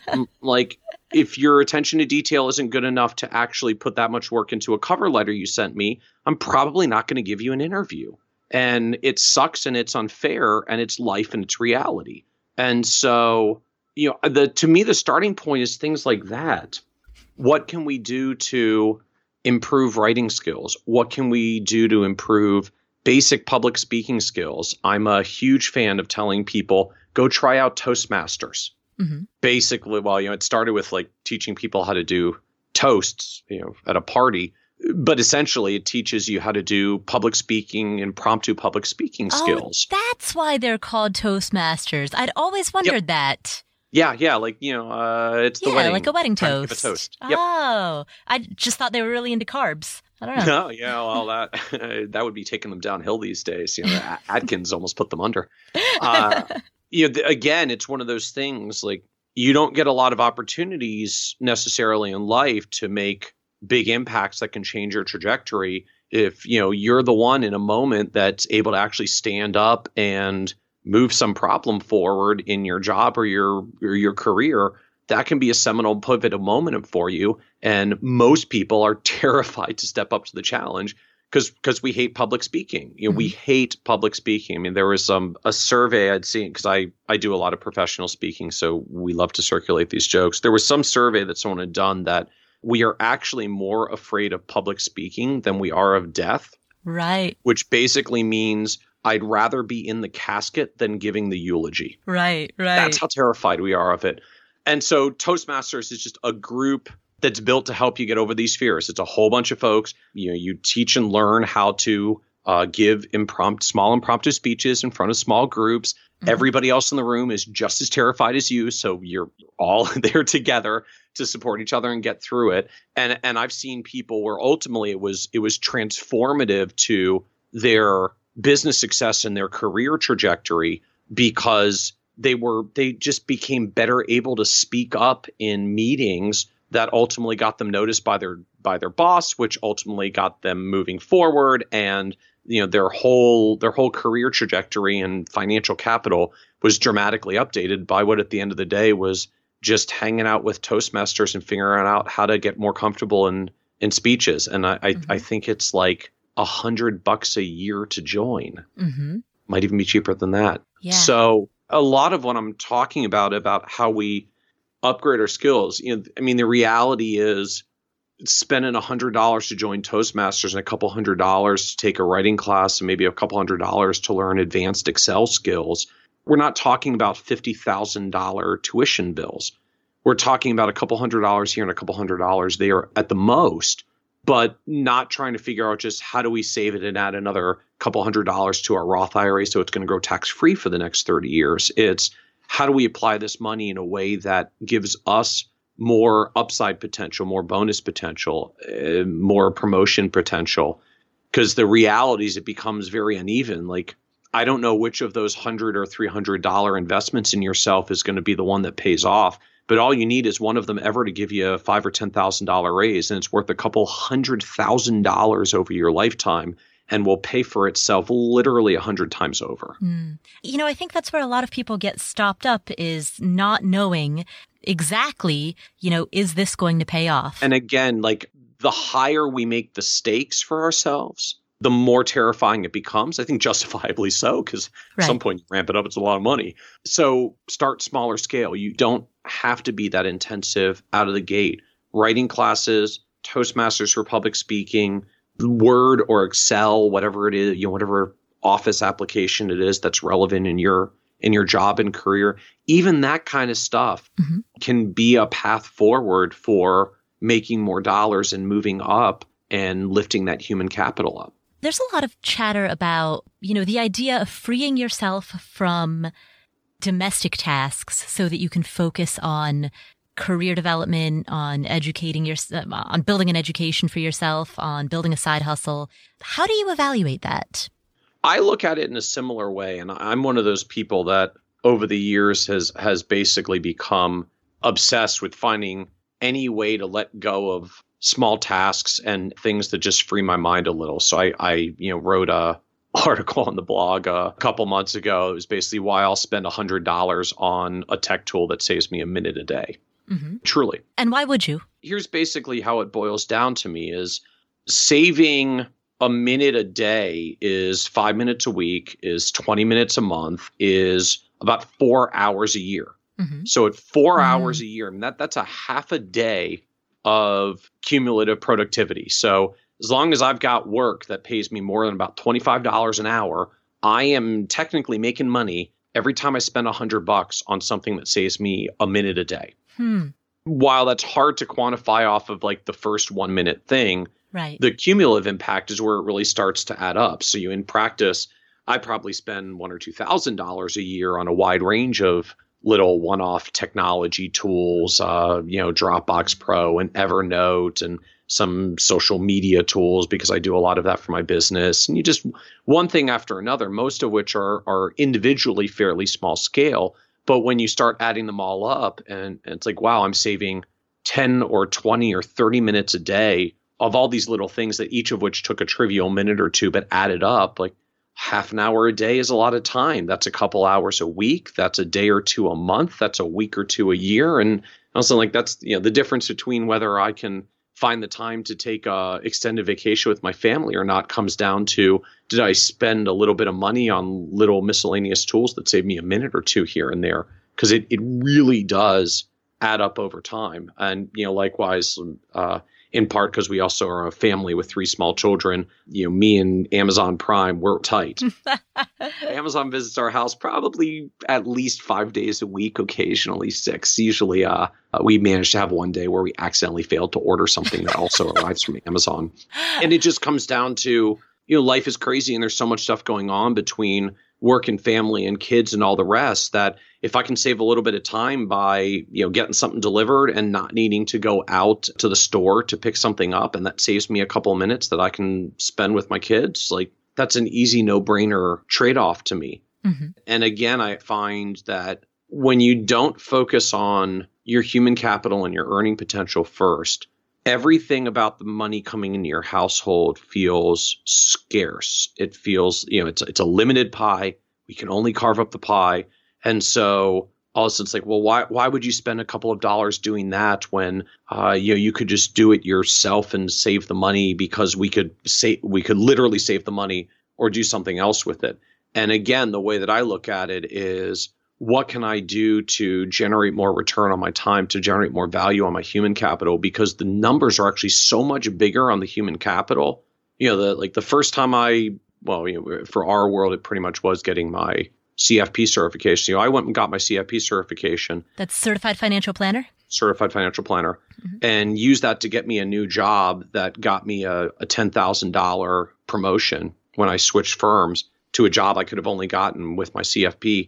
Like, if your attention to detail isn't good enough to actually put that much work into a cover letter you sent me, I'm probably not going to give you an interview. And it sucks and it's unfair and it's life and it's reality. And so, you know, the to me, the starting point is things like that. What can we do to improve writing skills? What can we do to improve basic public speaking skills? I'm a huge fan of telling people, go try out Toastmasters. Mm-hmm. Basically, well, you know, it started with like teaching people how to do toasts, you know, at a party. But essentially, it teaches you how to do public speaking, impromptu public speaking oh, skills. That's why they're called Toastmasters. I'd always wondered yep. that. Yeah, yeah, like, you know, uh, it's the yeah, wedding. Yeah, like a wedding toast. A toast. Oh, yep. I just thought they were really into carbs. I don't know. No, yeah, well, that that would be taking them downhill these days. You know, Atkins almost put them under. Uh, you know, the, again, it's one of those things like you don't get a lot of opportunities necessarily in life to make big impacts that can change your trajectory. If, you know, you're the one in a moment that's able to actually stand up and move some problem forward in your job or your or your career, that can be a seminal pivotal moment for you. And most people are terrified to step up to the challenge because because we hate public speaking. You know, mm-hmm. we hate public speaking. I mean, there was some a survey I'd seen because I I do a lot of professional speaking, so we love to circulate these jokes. There was some survey that someone had done that we are actually more afraid of public speaking than we are of death. Right. Which basically means I'd rather be in the casket than giving the eulogy. Right, right. That's how terrified we are of it. And so Toastmasters is just a group that's built to help you get over these fears. It's a whole bunch of folks. You know, you teach and learn how to uh, give impromptu, small impromptu speeches in front of small groups. Mm-hmm. Everybody else in the room is just as terrified as you. So you're all there together to support each other and get through it. And and I've seen people where ultimately it was it was transformative to their business success and their career trajectory because they were they just became better able to speak up in meetings that ultimately got them noticed by their by their boss, which ultimately got them moving forward. And you know, their whole their whole career trajectory and financial capital was dramatically updated by what at the end of the day was just hanging out with Toastmasters and figuring out how to get more comfortable in in speeches. And I mm-hmm. I, I think it's like a hundred bucks a year to join. Mm-hmm. Might even be cheaper than that. Yeah. So a lot of what I'm talking about, about how we upgrade our skills, you know, I mean, the reality is spending a hundred dollars to join Toastmasters and a couple hundred dollars to take a writing class and maybe a couple hundred dollars to learn advanced Excel skills. We're not talking about fifty thousand dollars tuition bills. We're talking about a couple hundred dollars here and a couple hundred dollars there at the most, but not trying to figure out just how do we save it and add another couple hundred dollars to our Roth I R A so it's going to grow tax-free for the next thirty years. It's how do we apply this money in a way that gives us more upside potential, more bonus potential, uh, more promotion potential. Because the reality is it becomes very uneven. Like, I don't know which of those one hundred or three hundred dollars investments in yourself is going to be the one that pays off. But all you need is one of them ever to give you a five or ten thousand dollar raise, and it's worth a couple hundred thousand dollars over your lifetime, and will pay for itself literally a hundred times over. Mm. You know, I think that's where a lot of people get stopped up, is not knowing exactly, you know, is this going to pay off? And again, like, the higher we make the stakes for ourselves, the more terrifying it becomes. I think justifiably so, because right. At some point you ramp it up, it's a lot of money. So start smaller scale. You don't have to be that intensive out of the gate. Writing classes, Toastmasters for public speaking, Word or Excel, whatever it is, you know, whatever office application it is that's relevant in your in your job and career, even that kind of stuff mm-hmm. can be a path forward for making more dollars and moving up and lifting that human capital up. There's a lot of chatter about, you know, the idea of freeing yourself from domestic tasks so that you can focus on career development, on educating yourself, on building an education for yourself, on building a side hustle. How do you evaluate that? I look at it in a similar way. And I'm one of those people that over the years has has basically become obsessed with finding any way to let go of small tasks and things that just free my mind a little. So I, I you know, wrote a article on the blog a couple months ago. It was basically why I'll spend one hundred dollars on a tech tool that saves me a minute a day. Mm-hmm. Truly. And why would you? Here's basically how it boils down to me is saving a minute a day is five minutes a week, is twenty minutes a month, is about four hours a year. Mm-hmm. So at four mm-hmm. hours a year, I mean, that that's a half a day of cumulative productivity. So as long as I've got work that pays me more than about twenty-five dollars an hour, I am technically making money every time I spend a hundred bucks on something that saves me a minute a day. Hmm. While that's hard to quantify off of like the first one minute thing, right. The cumulative impact is where it really starts to add up. So you, in practice, I probably spend one or two thousand dollars a year on a wide range of little one-off technology tools, uh, you know, Dropbox Pro and Evernote and some social media tools, because I do a lot of that for my business. And you just one thing after another, most of which are are individually fairly small scale. But when you start adding them all up, and, and it's like, wow, I'm saving ten or twenty or thirty minutes a day of all these little things that each of which took a trivial minute or two, but added up, like half an hour a day is a lot of time. That's a couple hours a week. That's a day or two a month. That's a week or two a year. And also, like, that's, you know, the difference between whether I can find the time to take a extended vacation with my family or not comes down to, did I spend a little bit of money on little miscellaneous tools that save me a minute or two here and there? Because it, it really does add up over time. And, you know, likewise, uh, in part because we also are a family with three small children. You know, me and Amazon Prime, we're tight. Amazon visits our house probably at least five days a week, occasionally six. Usually uh, uh, we manage to have one day where we accidentally failed to order something that also arrives from Amazon. And it just comes down to, you know, life is crazy and there's so much stuff going on between work and family and kids and all the rest that if I can save a little bit of time by, you know, getting something delivered and not needing to go out to the store to pick something up, and that saves me a couple of minutes that I can spend with my kids, like that's an easy no-brainer trade-off to me. Mm-hmm. And again, I find that when you don't focus on your human capital and your earning potential first, everything about the money coming into your household feels scarce. It feels, you know, it's it's a limited pie. We can only carve up the pie. And so all of a sudden it's like, well, why why would you spend a couple of dollars doing that when uh, you know, you could just do it yourself and save the money, because we could say we could literally save the money or do something else with it. And again, the way that I look at it is, what can I do to generate more return on my time, to generate more value on my human capital? Because the numbers are actually so much bigger on the human capital. You know, the like the first time I, well, you know, for our world, it pretty much was getting my C F P certification. You know, I went and got my C F P certification. That's Certified Financial Planner? Certified Financial Planner. Mm-hmm. And used that to get me a new job that got me a, a ten thousand dollars promotion when I switched firms to a job I could have only gotten with my C F P.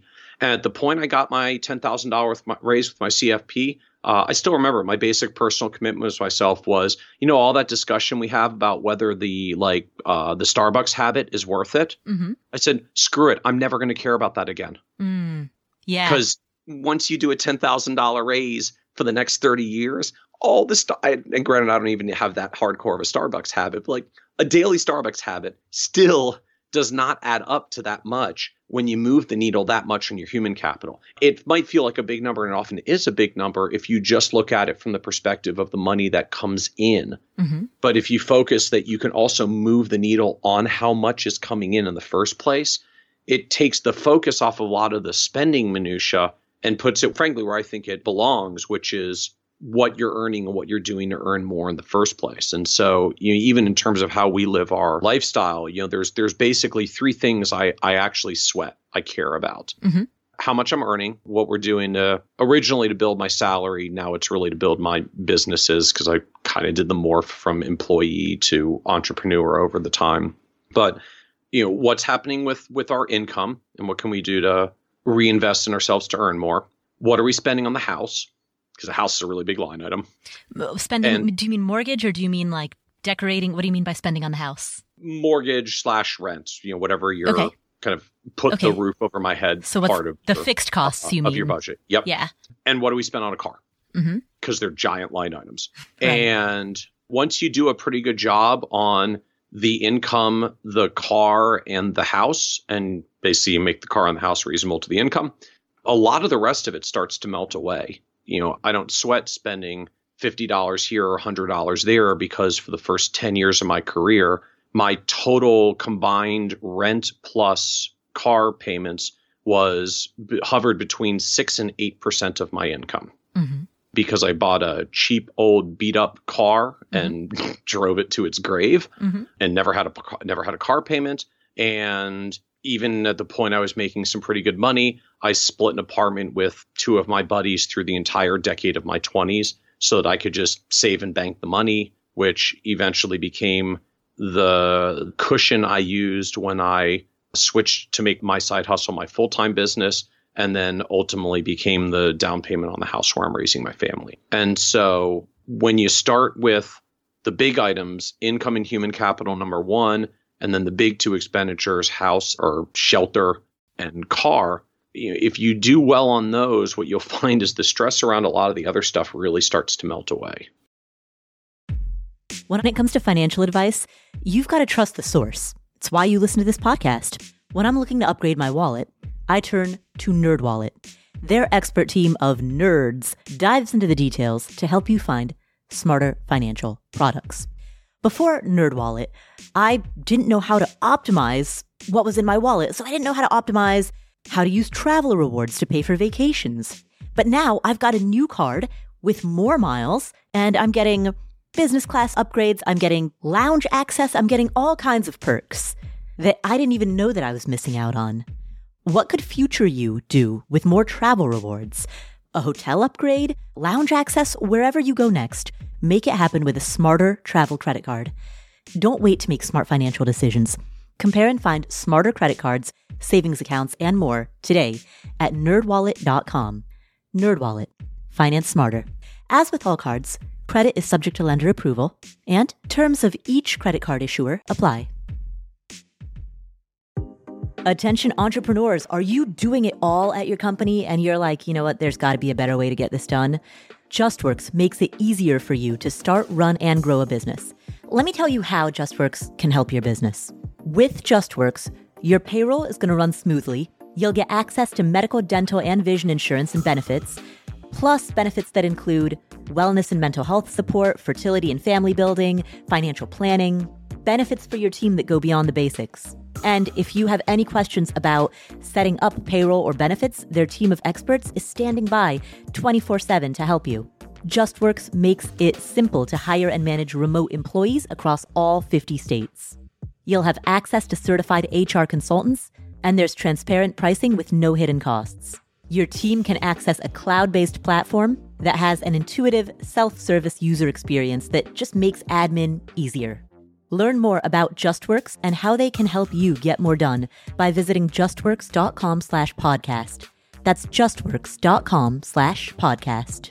At the point I got my ten thousand dollars raise with my C F P, uh, I still remember my basic personal commitment to myself was, you know, all that discussion we have about whether the like uh, the Starbucks habit is worth it. Mm-hmm. I said, screw it. I'm never going to care about that again. Mm, yeah. Because once you do a ten thousand dollars raise for the next thirty years, all the stuff, and granted, I don't even have that hardcore of a Starbucks habit, but like a daily Starbucks habit still does not add up to that much when you move the needle that much on your human capital. It might feel like a big number, and often is a big number if you just look at it from the perspective of the money that comes in. Mm-hmm. But if you focus that you can also move the needle on how much is coming in in the first place, it takes the focus off a lot of the spending minutia and puts it, frankly, where I think it belongs, which is what you're earning and what you're doing to earn more in the first place. And so, you know, even in terms of how we live our lifestyle, you know, there's there's basically three things I, I actually sweat, I care about. Mm-hmm. How much I'm earning, what we're doing to originally to build my salary. Now it's really to build my businesses because I kind of did the morph from employee to entrepreneur over the time. But, you know, what's happening with with our income and what can we do to reinvest in ourselves to earn more? What are we spending on the house? Because a house is a really big line item. Spending, and do you mean mortgage or do you mean like decorating? What do you mean by spending on the house? Mortgage slash rent, you know, whatever you're okay. kind of put okay. the roof over my head so what's part of the your, fixed costs uh, you of mean? your budget. Yep. Yeah. And what do we spend on a car? Because mm-hmm. they're giant line items. Right. And once you do a pretty good job on the income, the car, and the house, and basically you make the car and the house reasonable to the income, a lot of the rest of it starts to melt away. You know, I don't sweat spending fifty dollars here or one hundred dollars there because for the first ten years of my career, my total combined rent plus car payments was hovered between six and eight percent of my income. Mm-hmm. Because I bought a cheap old beat up car mm-hmm. and drove it to its grave mm-hmm. and never had a never had a car payment. And even at the point I was making some pretty good money, I split an apartment with two of my buddies through the entire decade of my twenties so that I could just save and bank the money, which eventually became the cushion I used when I switched to make my side hustle my full-time business, and then ultimately became the down payment on the house where I'm raising my family. And so when you start with the big items, income and human capital, number one, and then the big two expenditures, house or shelter and car, you know, if you do well on those, what you'll find is the stress around a lot of the other stuff really starts to melt away. When it comes to financial advice, you've got to trust the source. It's why you listen to this podcast. When I'm looking to upgrade my wallet, I turn to NerdWallet. Their expert team of nerds dives into the details to help you find smarter financial products. Before NerdWallet, I didn't know how to optimize what was in my wallet, so I didn't know how to optimize how to use travel rewards to pay for vacations. But now I've got a new card with more miles, and I'm getting business class upgrades, I'm getting lounge access, I'm getting all kinds of perks that I didn't even know that I was missing out on. What could future you do with more travel rewards? A hotel upgrade? Lounge access? Wherever you go next, make it happen with a smarter travel credit card. Don't wait to make smart financial decisions. Compare and find smarter credit cards, savings accounts, and more today at nerd wallet dot com. NerdWallet. Finance smarter. As with all cards, credit is subject to lender approval, and terms of each credit card issuer apply. Attention entrepreneurs, are you doing it all at your company and you're like, you know what, there's got to be a better way to get this done? JustWorks makes it easier for you to start, run, and grow a business. Let me tell you how JustWorks can help your business. With JustWorks, your payroll is going to run smoothly. You'll get access to medical, dental, and vision insurance and benefits, plus benefits that include wellness and mental health support, fertility and family building, financial planning, benefits for your team that go beyond the basics. And if you have any questions about setting up payroll or benefits, their team of experts is standing by twenty-four seven to help you. JustWorks makes it simple to hire and manage remote employees across all fifty states. You'll have access to certified H R consultants, and there's transparent pricing with no hidden costs. Your team can access a cloud-based platform that has an intuitive self-service user experience that just makes admin easier. Learn more about JustWorks and how they can help you get more done by visiting justworks.com slash podcast. That's justworks.com slash podcast.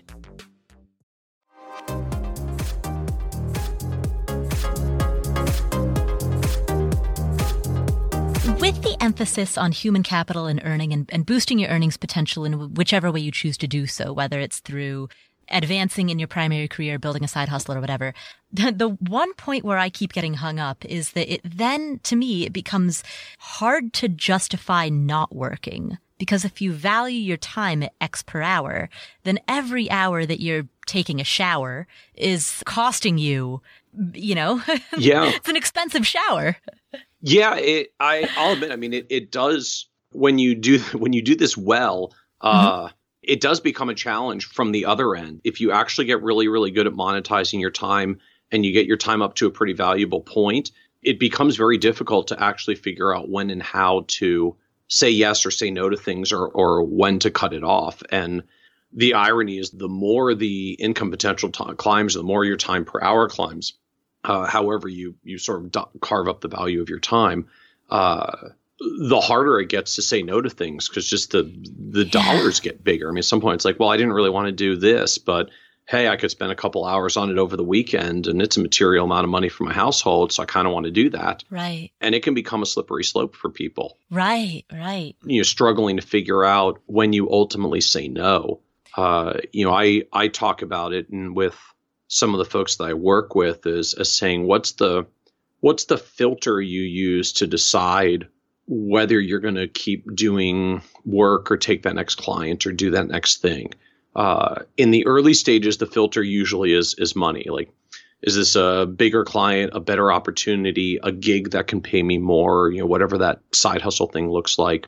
With the emphasis on human capital and earning and, and boosting your earnings potential in whichever way you choose to do so, whether it's through advancing in your primary career, building a side hustle or whatever, the, the one point where I keep getting hung up is that it then, to me, it becomes hard to justify not working. Because if you value your time at X per hour, then every hour that you're taking a shower is costing you, you know, yeah, it's an expensive shower. Yeah, it, I, I'll admit, I mean, it, it does, when you do, when you do this well, uh, mm-hmm. it does become a challenge from the other end. If you actually get really, really good at monetizing your time and you get your time up to a pretty valuable point, it becomes very difficult to actually figure out when and how to say yes or say no to things, or, or when to cut it off. And the irony is, the more the income potential t- climbs, the more your time per hour climbs. Uh, however you you sort of do- carve up the value of your time, uh, the harder it gets to say no to things, because just the the yeah. dollars get bigger. I mean, at some point it's like, well, I didn't really want to do this, but hey, I could spend a couple hours on it over the weekend, and it's a material amount of money for my household, so I kind of want to do that. Right. And it can become a slippery slope for people. Right, right. You're struggling to figure out when you ultimately say no. Uh, you know, I I talk about it, and with some of the folks that I work with is, is saying, what's the what's the filter you use to decide whether you're going to keep doing work or take that next client or do that next thing? Uh, in the early stages, the filter usually is is money. Like, is this a bigger client, a better opportunity, a gig that can pay me more, you know, whatever that side hustle thing looks like.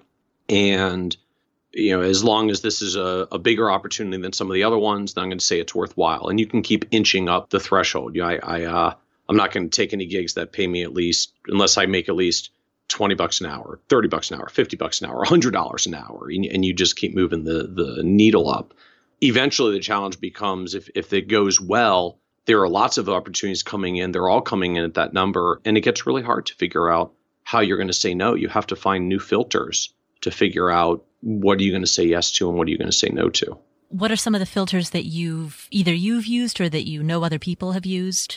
And you know, as long as this is a, a bigger opportunity than some of the other ones, then I'm going to say it's worthwhile. And you can keep inching up the threshold. You know, I, I, uh, I'm not going to take any gigs that pay me at least, unless I make at least twenty bucks an hour, thirty bucks an hour, fifty bucks an hour, one hundred dollars an hour. And, and you just keep moving the, the needle up. Eventually, the challenge becomes, if, if it goes well, there are lots of opportunities coming in. They're all coming in at that number. And it gets really hard to figure out how you're going to say no. You have to find new filters to figure out, what are you going to say yes to and what are you going to say no to? What are some of the filters that you've either you've used or that you know other people have used?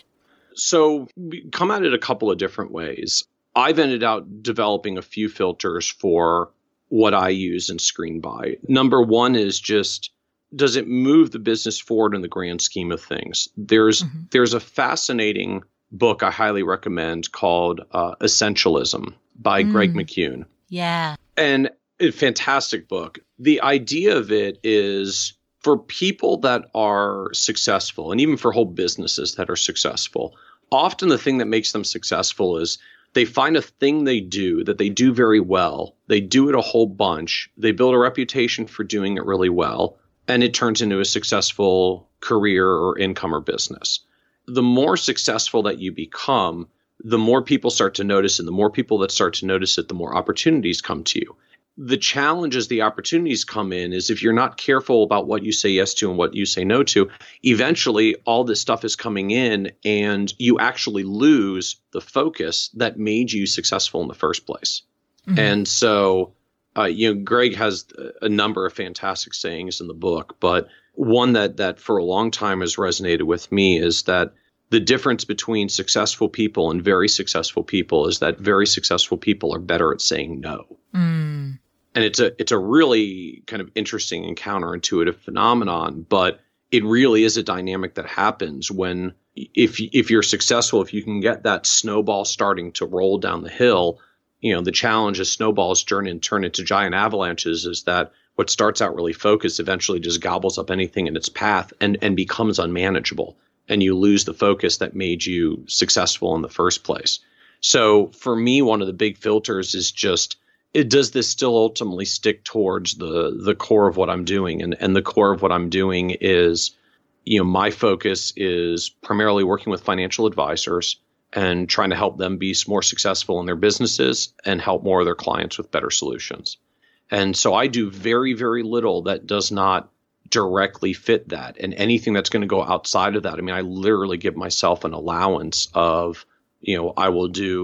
So we come at it a couple of different ways. I've ended up developing a few filters for what I use and screen by. Number one is just, does it move the business forward in the grand scheme of things? There's mm-hmm. there's a fascinating book I highly recommend called uh, Essentialism by mm. Greg McKeown. Yeah. And a fantastic book. The idea of it is, for people that are successful, and even for whole businesses that are successful, often the thing that makes them successful is they find a thing they do that they do very well. They do it a whole bunch. They build a reputation for doing it really well, and it turns into a successful career or income or business. The more successful that you become, the more people start to notice, and the more people that start to notice it, the more opportunities come to you. The challenge as the opportunities come in is, if you're not careful about what you say yes to and what you say no to, eventually all this stuff is coming in and you actually lose the focus that made you successful in the first place. Mm-hmm. And so, uh, you know, Greg has a number of fantastic sayings in the book, but one that that for a long time has resonated with me is that the difference between successful people and very successful people is that very successful people are better at saying no. Mm. And it's a it's a really kind of interesting and counterintuitive phenomenon, but it really is a dynamic that happens when, if if you're successful, if you can get that snowball starting to roll down the hill, you know, the challenge as snowballs turn and turn into giant avalanches is that what starts out really focused eventually just gobbles up anything in its path and, and becomes unmanageable. And you lose the focus that made you successful in the first place. So for me, one of the big filters is just, it does this still ultimately stick towards the the core of what I'm doing? And and the core of what I'm doing is, you know, my focus is primarily working with financial advisors and trying to help them be more successful in their businesses and help more of their clients with better solutions. And so I do very, very little that does not directly fit that. And anything that's going to go outside of that, I mean, I literally give myself an allowance of, you know, I will do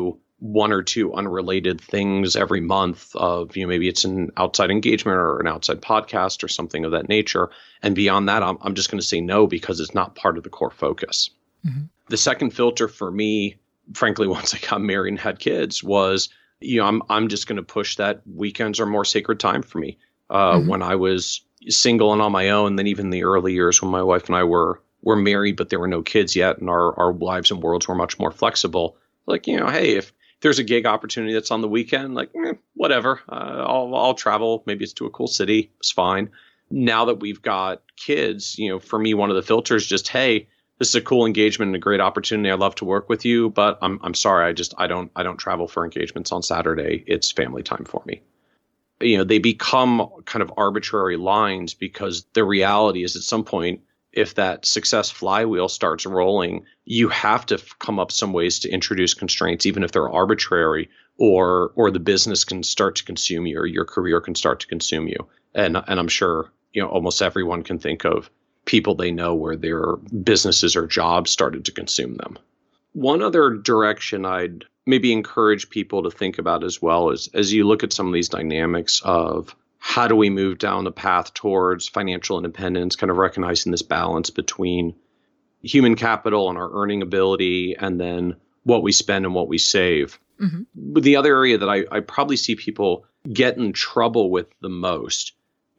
one or two unrelated things every month of, you know, maybe it's an outside engagement or an outside podcast or something of that nature. And beyond that, I'm, I'm just going to say no because it's not part of the core focus. Mm-hmm. The second filter for me, frankly, once I got married and had kids was, you know, I'm I'm just going to push that weekends are more sacred time for me. Uh, mm-hmm. When I was single and on my own, then even the early years when my wife and I were were married, but there were no kids yet, and our, our lives and worlds were much more flexible. Like, you know, hey, if there's a gig opportunity that's on the weekend, like, eh, whatever, uh, I'll I'll travel. Maybe it's to a cool city. It's fine. Now that we've got kids, you know, for me, one of the filters just, hey, this is a cool engagement and a great opportunity. I'd love to work with you, but I'm I'm sorry. I just I don't I don't travel for engagements on Saturday. It's family time for me. You know, they become kind of arbitrary lines because the reality is at some point, if that success flywheel starts rolling, you have to f- come up some ways to introduce constraints, even if they're arbitrary, or or the business can start to consume you, or your career can start to consume you. And and I'm sure, you know, almost everyone can think of people they know where their businesses or jobs started to consume them. One other direction I'd maybe encourage people to think about as well is as you look at some of these dynamics of how do we move down the path towards financial independence, kind of recognizing this balance between human capital and our earning ability, and then what we spend and what we save. Mm-hmm. But the other area that I, I probably see people get in trouble with the most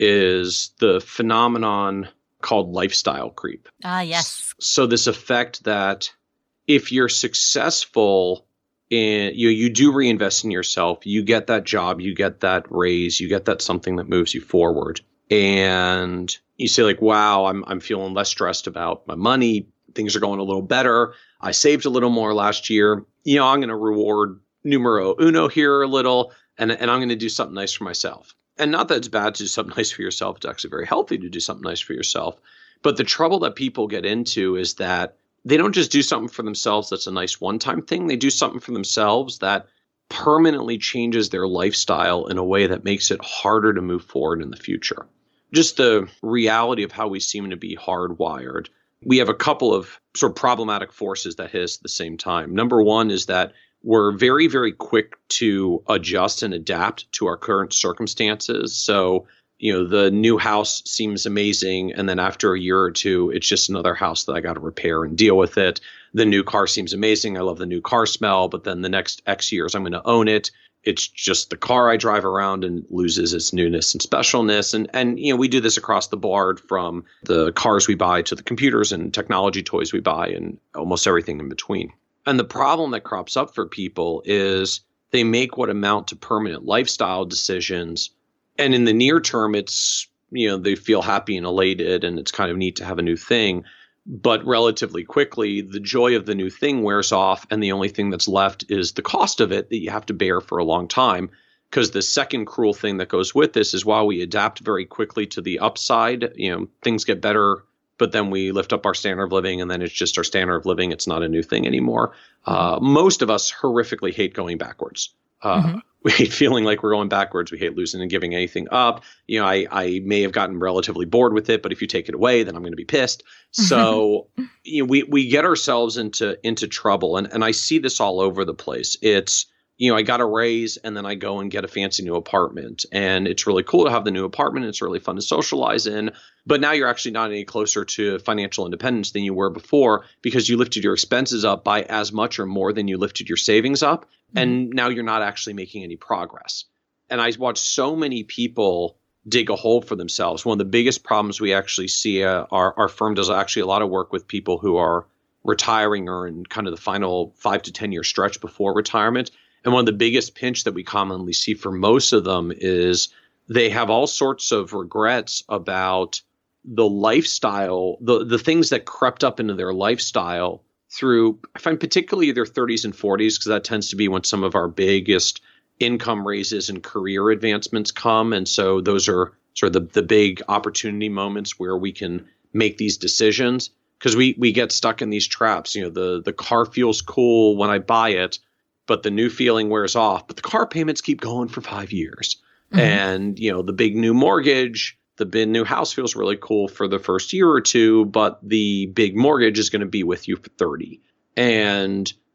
is the phenomenon called lifestyle creep. Ah, yes. So this effect that if you're successful in, you you do reinvest in yourself, you get that job, you get that raise, you get that something that moves you forward. And you say like, wow, I'm I'm feeling less stressed about my money. Things are going a little better. I saved a little more last year. You know, I'm going to reward numero uno here a little, and, and I'm going to do something nice for myself. And not that it's bad to do something nice for yourself. It's actually very healthy to do something nice for yourself. But the trouble that people get into is that they don't just do something for themselves that's a nice one-time thing. They do something for themselves that permanently changes their lifestyle in a way that makes it harder to move forward in the future. Just the reality of how we seem to be hardwired. We have a couple of sort of problematic forces that hit us at the same time. Number one is that we're very, very quick to adjust and adapt to our current circumstances. So, you know, the new house seems amazing. And then after a year or two, it's just another house that I got to repair and deal with it. The new car seems amazing. I love the new car smell. But then the next X years, I'm going to own it. It's just the car I drive around and loses its newness and specialness. And, and you know, we do this across the board from the cars we buy to the computers and technology toys we buy and almost everything in between. And the problem that crops up for people is they make what amount to permanent lifestyle decisions. And in the near term, it's, you know, they feel happy and elated and it's kind of neat to have a new thing. But relatively quickly, the joy of the new thing wears off. And the only thing that's left is the cost of it that you have to bear for a long time. Because the second cruel thing that goes with this is while we adapt very quickly to the upside, you know, things get better. But then we lift up our standard of living and then it's just our standard of living. It's not a new thing anymore. Uh, most of us horrifically hate going backwards. Uh, mm-hmm. We hate feeling like we're going backwards. We hate losing and giving anything up. You know, I, I may have gotten relatively bored with it, but if you take it away, then I'm going to be pissed. So you know, we, we get ourselves into, into trouble. And, and I see this all over the place. It's, you know, I got a raise and then I go and get a fancy new apartment and it's really cool to have the new apartment. It's really fun to socialize in, but now you're actually not any closer to financial independence than you were before because you lifted your expenses up by as much or more than you lifted your savings up. Mm-hmm. And now you're not actually making any progress. And I watch so many people dig a hole for themselves. One of the biggest problems we actually see, uh, our, our firm does actually a lot of work with people who are retiring or in kind of the final five to ten year stretch before retirement. And one of the biggest pinch that we commonly see for most of them is they have all sorts of regrets about the lifestyle, the, the things that crept up into their lifestyle through, I find particularly their thirties and forties, because that tends to be when some of our biggest income raises and career advancements come. And so those are sort of the, the big opportunity moments where we can make these decisions because we, we get stuck in these traps. You know, the, the car feels cool when I buy it, but the new feeling wears off, but the car payments keep going for five years. Mm-hmm. And, you know, the big new mortgage, the big new house feels really cool for the first year or two, but the big mortgage is going to be with you for thirty. And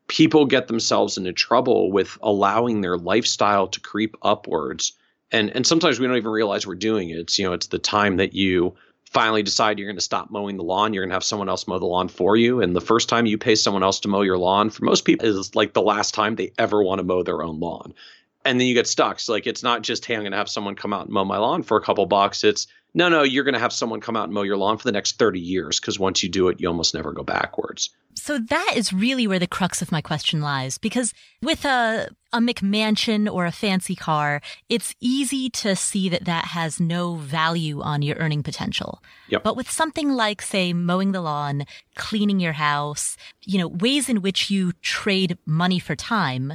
people get themselves into trouble with allowing their lifestyle to creep upwards. And and sometimes we don't even realize we're doing it. It's, you know, it's the time that you finally decide you're going to stop mowing the lawn. You're going to have someone else mow the lawn for you. And the first time you pay someone else to mow your lawn, for most people, is like the last time they ever want to mow their own lawn. And then you get stuck. So like, it's not just, hey, I'm going to have someone come out and mow my lawn for a couple bucks. It's, no, no, you're going to have someone come out and mow your lawn for the next thirty years, because once you do it, you almost never go backwards. So that is really where the crux of my question lies, because with a a McMansion or a fancy car, it's easy to see that that has no value on your earning potential. Yep. But with something like, say, mowing the lawn, cleaning your house, you know, ways in which you trade money for time,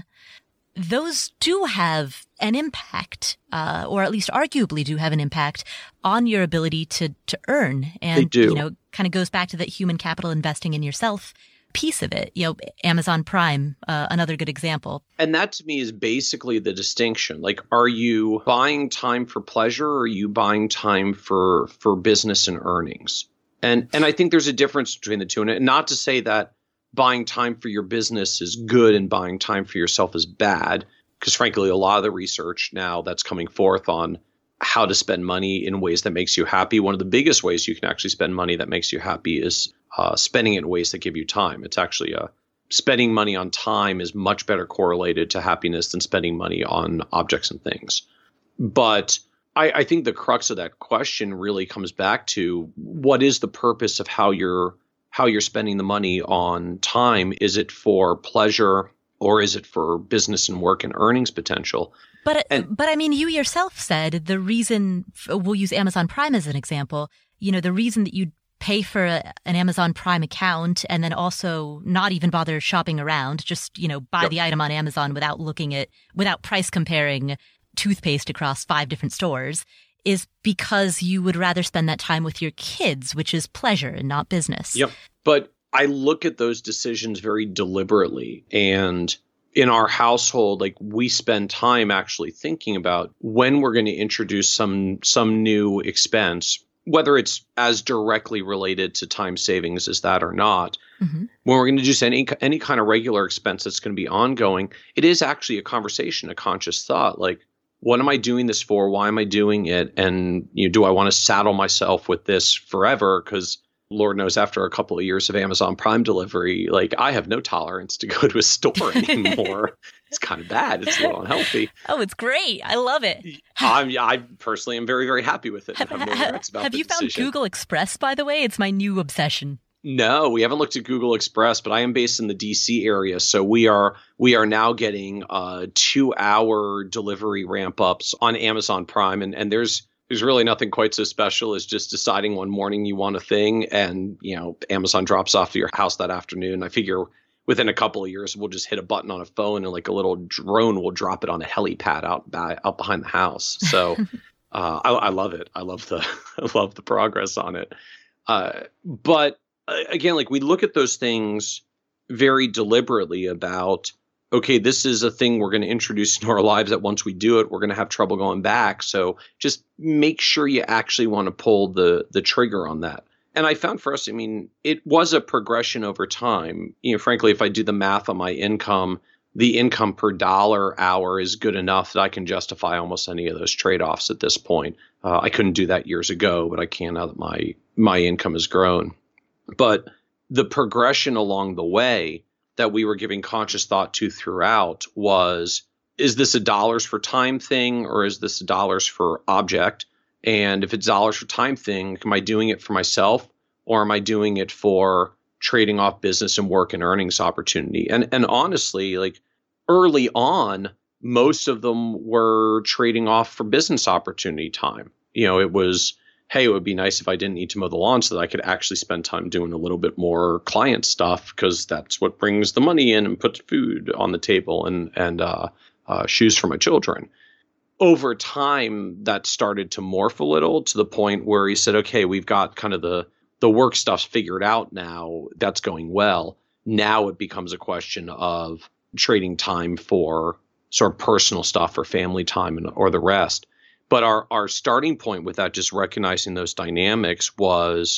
those do have an impact, uh, or at least arguably do have an impact on your ability to, to earn. And, they do. you know, kind of goes back to that human capital investing in yourself piece of it. You know, Amazon Prime, uh, another good example. And that to me is basically the distinction. Like, are you buying time for pleasure, or are you buying time for, for business and earnings? And, and I think there's a difference between the two. And not to say that buying time for your business is good and buying time for yourself is bad, because frankly, a lot of the research now that's coming forth on how to spend money in ways that makes you happy, one of the biggest ways you can actually spend money that makes you happy is uh, spending it in ways that give you time. It's actually uh, spending money on time is much better correlated to happiness than spending money on objects and things. But I, I think the crux of that question really comes back to, what is the purpose of how you're how you're spending the money on time? Is it for pleasure, or is it for business and work and earnings potential? But, and, but I mean, you yourself said the reason, we'll use Amazon Prime as an example, you know, the reason that you pay for a, an Amazon Prime account and then also not even bother shopping around, just, you know, buy yep. the item on Amazon without looking at, without price comparing toothpaste across five different stores, is because you would rather spend that time with your kids, which is pleasure and not business. Yep. But I look at those decisions very deliberately. And in our household, like, we spend time actually thinking about when we're going to introduce some some new expense, whether it's as directly related to time savings as that or not. Mm-hmm. When we're going to do any any kind of regular expense that's going to be ongoing, it is actually a conversation, a conscious thought. Like, what am I doing this for? Why am I doing it? And, you know, do I want to saddle myself with this forever? Because Lord knows, after a couple of years of Amazon Prime delivery, like, I have no tolerance to go to a store anymore. It's kind of bad. It's a little unhealthy. Oh, it's great. I love it. I'm, I personally am very, very happy with it. Have, have, no regrets about have you decision. found Google Express, by the way? It's my new obsession. No, we haven't looked at Google Express, but I am based in the D C area. So we are we are now getting uh, two hour delivery ramp ups on Amazon Prime. And, and there's there's really nothing quite so special as just deciding one morning you want a thing, and, you know, Amazon drops off to your house that afternoon. I figure within a couple of years, we'll just hit a button on a phone and like a little drone will drop it on a helipad out by, out behind the house. So uh, I, I love it. I love the I love the progress on it. Uh, but again, like, we look at those things very deliberately about, okay, this is a thing we're going to introduce into our lives that once we do it, we're going to have trouble going back. So just make sure you actually want to pull the the trigger on that. And I found for us, I mean, it was a progression over time. You know, frankly, if I do the math on my income, the income per dollar hour is good enough that I can justify almost any of those trade-offs at this point. Uh, I couldn't do that years ago, but I can now that my my income has grown. But the progression along the way that we were giving conscious thought to throughout was, is this a dollars for time thing, or is this a dollars for object? And if it's dollars for time thing, am I doing it for myself, or am I doing it for trading off business and work and earnings opportunity? And and honestly, like, early on, most of them were trading off for business opportunity time. You know, it was, hey, it would be nice if I didn't need to mow the lawn so that I could actually spend time doing a little bit more client stuff, because that's what brings the money in and puts food on the table and and uh, uh, shoes for my children. Over time, that started to morph a little, to the point where he said, okay, we've got kind of the the work stuff figured out now. That's going well. Now it becomes a question of trading time for sort of personal stuff or family time and or the rest. But our, our starting point with that, just recognizing those dynamics, was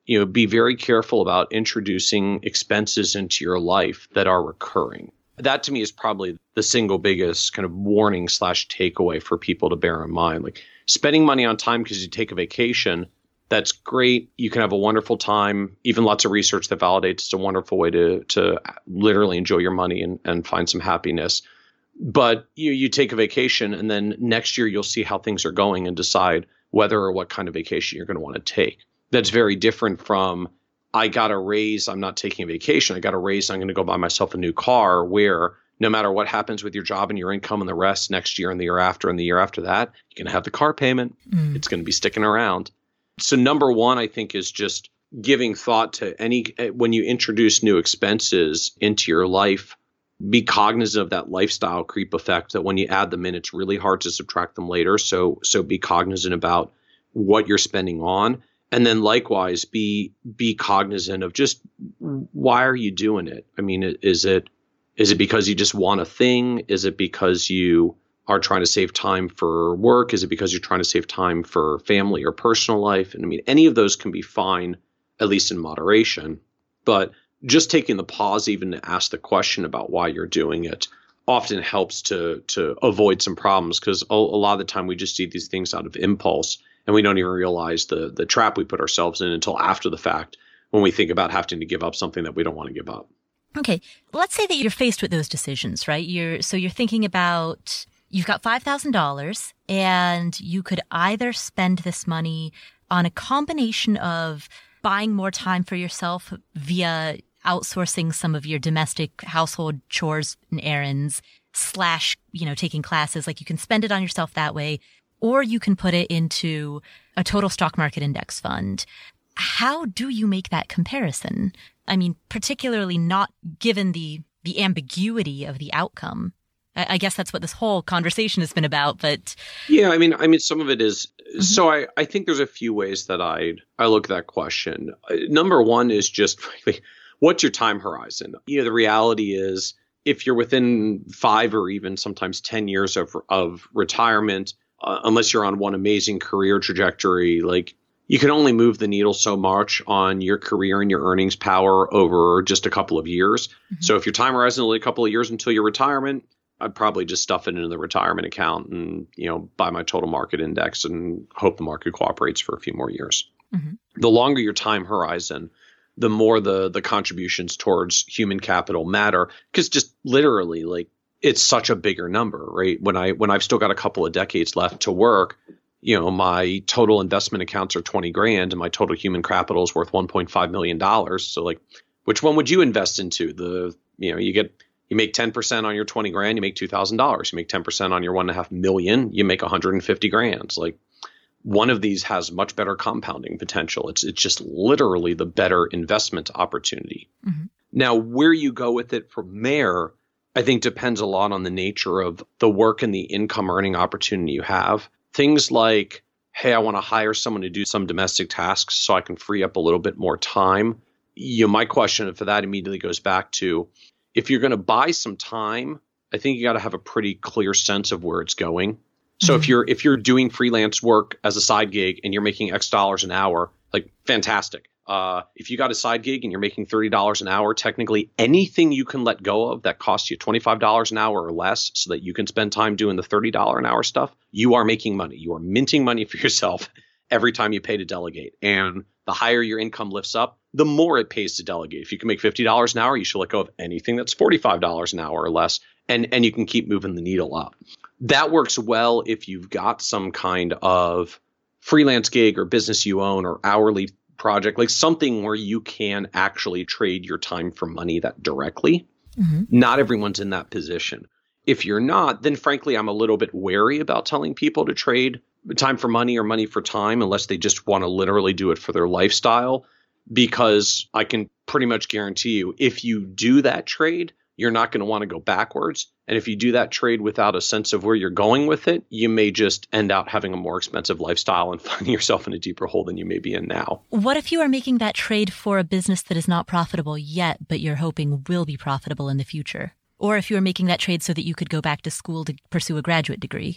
you know, be very careful about introducing expenses into your life that are recurring. That to me is probably the single biggest kind of warning slash takeaway for people to bear in mind. Like spending money on time because you take a vacation, that's great. You can have a wonderful time. Even lots of research that validates it's a wonderful way to to literally enjoy your money and, and find some happiness. But you you take a vacation and then next year you'll see how things are going and decide whether or what kind of vacation you're going to want to take. That's very different from, I got a raise, I'm not taking a vacation. I got a raise, I'm going to go buy myself a new car, where no matter what happens with your job and your income and the rest next year and the year after and the year after that, you're going to have the car payment. Mm. It's going to be sticking around. So number one, I think, is just giving thought to any, when you introduce new expenses into your life, be cognizant of that lifestyle creep effect, that when you add them in, it's really hard to subtract them later. So, so be cognizant about what you're spending on. And then likewise, be be cognizant of just, why are you doing it? I mean, is it is it because you just want a thing? Is it because you are trying to save time for work? Is it because you're trying to save time for family or personal life? And I mean, any of those can be fine, at least in moderation. But just taking the pause even to ask the question about why you're doing it often helps to to avoid some problems, because a, a lot of the time we just do these things out of impulse. And we don't even realize the the trap we put ourselves in until after the fact, when we think about having to give up something that we don't want to give up. Okay. Let's say that you're faced with those decisions, right? You're so you're thinking about, you've got five thousand dollars and you could either spend this money on a combination of buying more time for yourself via outsourcing some of your domestic household chores and errands, slash, you know, taking classes. Like you can spend it on yourself that way. Or you can put it into a total stock market index fund. How do you make that comparison? I mean, particularly not given the the ambiguity of the outcome. I, I guess that's what this whole conversation has been about. But yeah, I mean, I mean, some of it is. Mm-hmm. So I, I think there's a few ways that I I look at that question. Uh, number one is just, what's your time horizon? You know, the reality is, if you're within five or even sometimes ten years of of retirement, Uh, unless you're on one amazing career trajectory, like you can only move the needle so much on your career and your earnings power over just a couple of years. Mm-hmm. So if your time horizon is only a couple of years until your retirement, I'd probably just stuff it into the retirement account and, you know, buy my total market index and hope the market cooperates for a few more years. Mm-hmm. The longer your time horizon, the more the the contributions towards human capital matter, because just literally, like, it's such a bigger number, right? When I when I've still got a couple of decades left to work, you know, my total investment accounts are twenty grand, and my total human capital is worth one point five million dollars. So, like, which one would you invest into? The you know, you get you make ten percent on your twenty grand, you make two thousand dollars. You make ten percent on your one and a half million, you make one hundred and fifty grand. Like, one of these has much better compounding potential. It's it's just literally the better investment opportunity. Mm-hmm. Now, where you go with it from there, I think depends a lot on the nature of the work and the income earning opportunity you have. Things like, hey, I want to hire someone to do some domestic tasks so I can free up a little bit more time. You know, my question for that immediately goes back to, if you're going to buy some time, I think you got to have a pretty clear sense of where it's going. So mm-hmm. if you're if you're doing freelance work as a side gig and you're making X dollars an hour, like, fantastic. Uh, if you got a side gig and you're making thirty dollars an hour, technically anything you can let go of that costs you twenty-five dollars an hour or less so that you can spend time doing the thirty dollars an hour stuff, you are making money. You are minting money for yourself every time you pay to delegate. And the higher your income lifts up, the more it pays to delegate. If you can make fifty dollars an hour, you should let go of anything that's forty-five dollars an hour or less, and, and you can keep moving the needle up. That works well if you've got some kind of freelance gig or business you own or hourly project, like something where you can actually trade your time for money that directly. Mm-hmm. Not everyone's in that position. If you're not, then frankly, I'm a little bit wary about telling people to trade time for money or money for time unless they just want to literally do it for their lifestyle, because I can pretty much guarantee you, if you do that trade, you're not going to want to go backwards. And if you do that trade without a sense of where you're going with it, you may just end out having a more expensive lifestyle and finding yourself in a deeper hole than you may be in now. What if you are making that trade for a business that is not profitable yet, but you're hoping will be profitable in the future? Or if you are making that trade so that you could go back to school to pursue a graduate degree?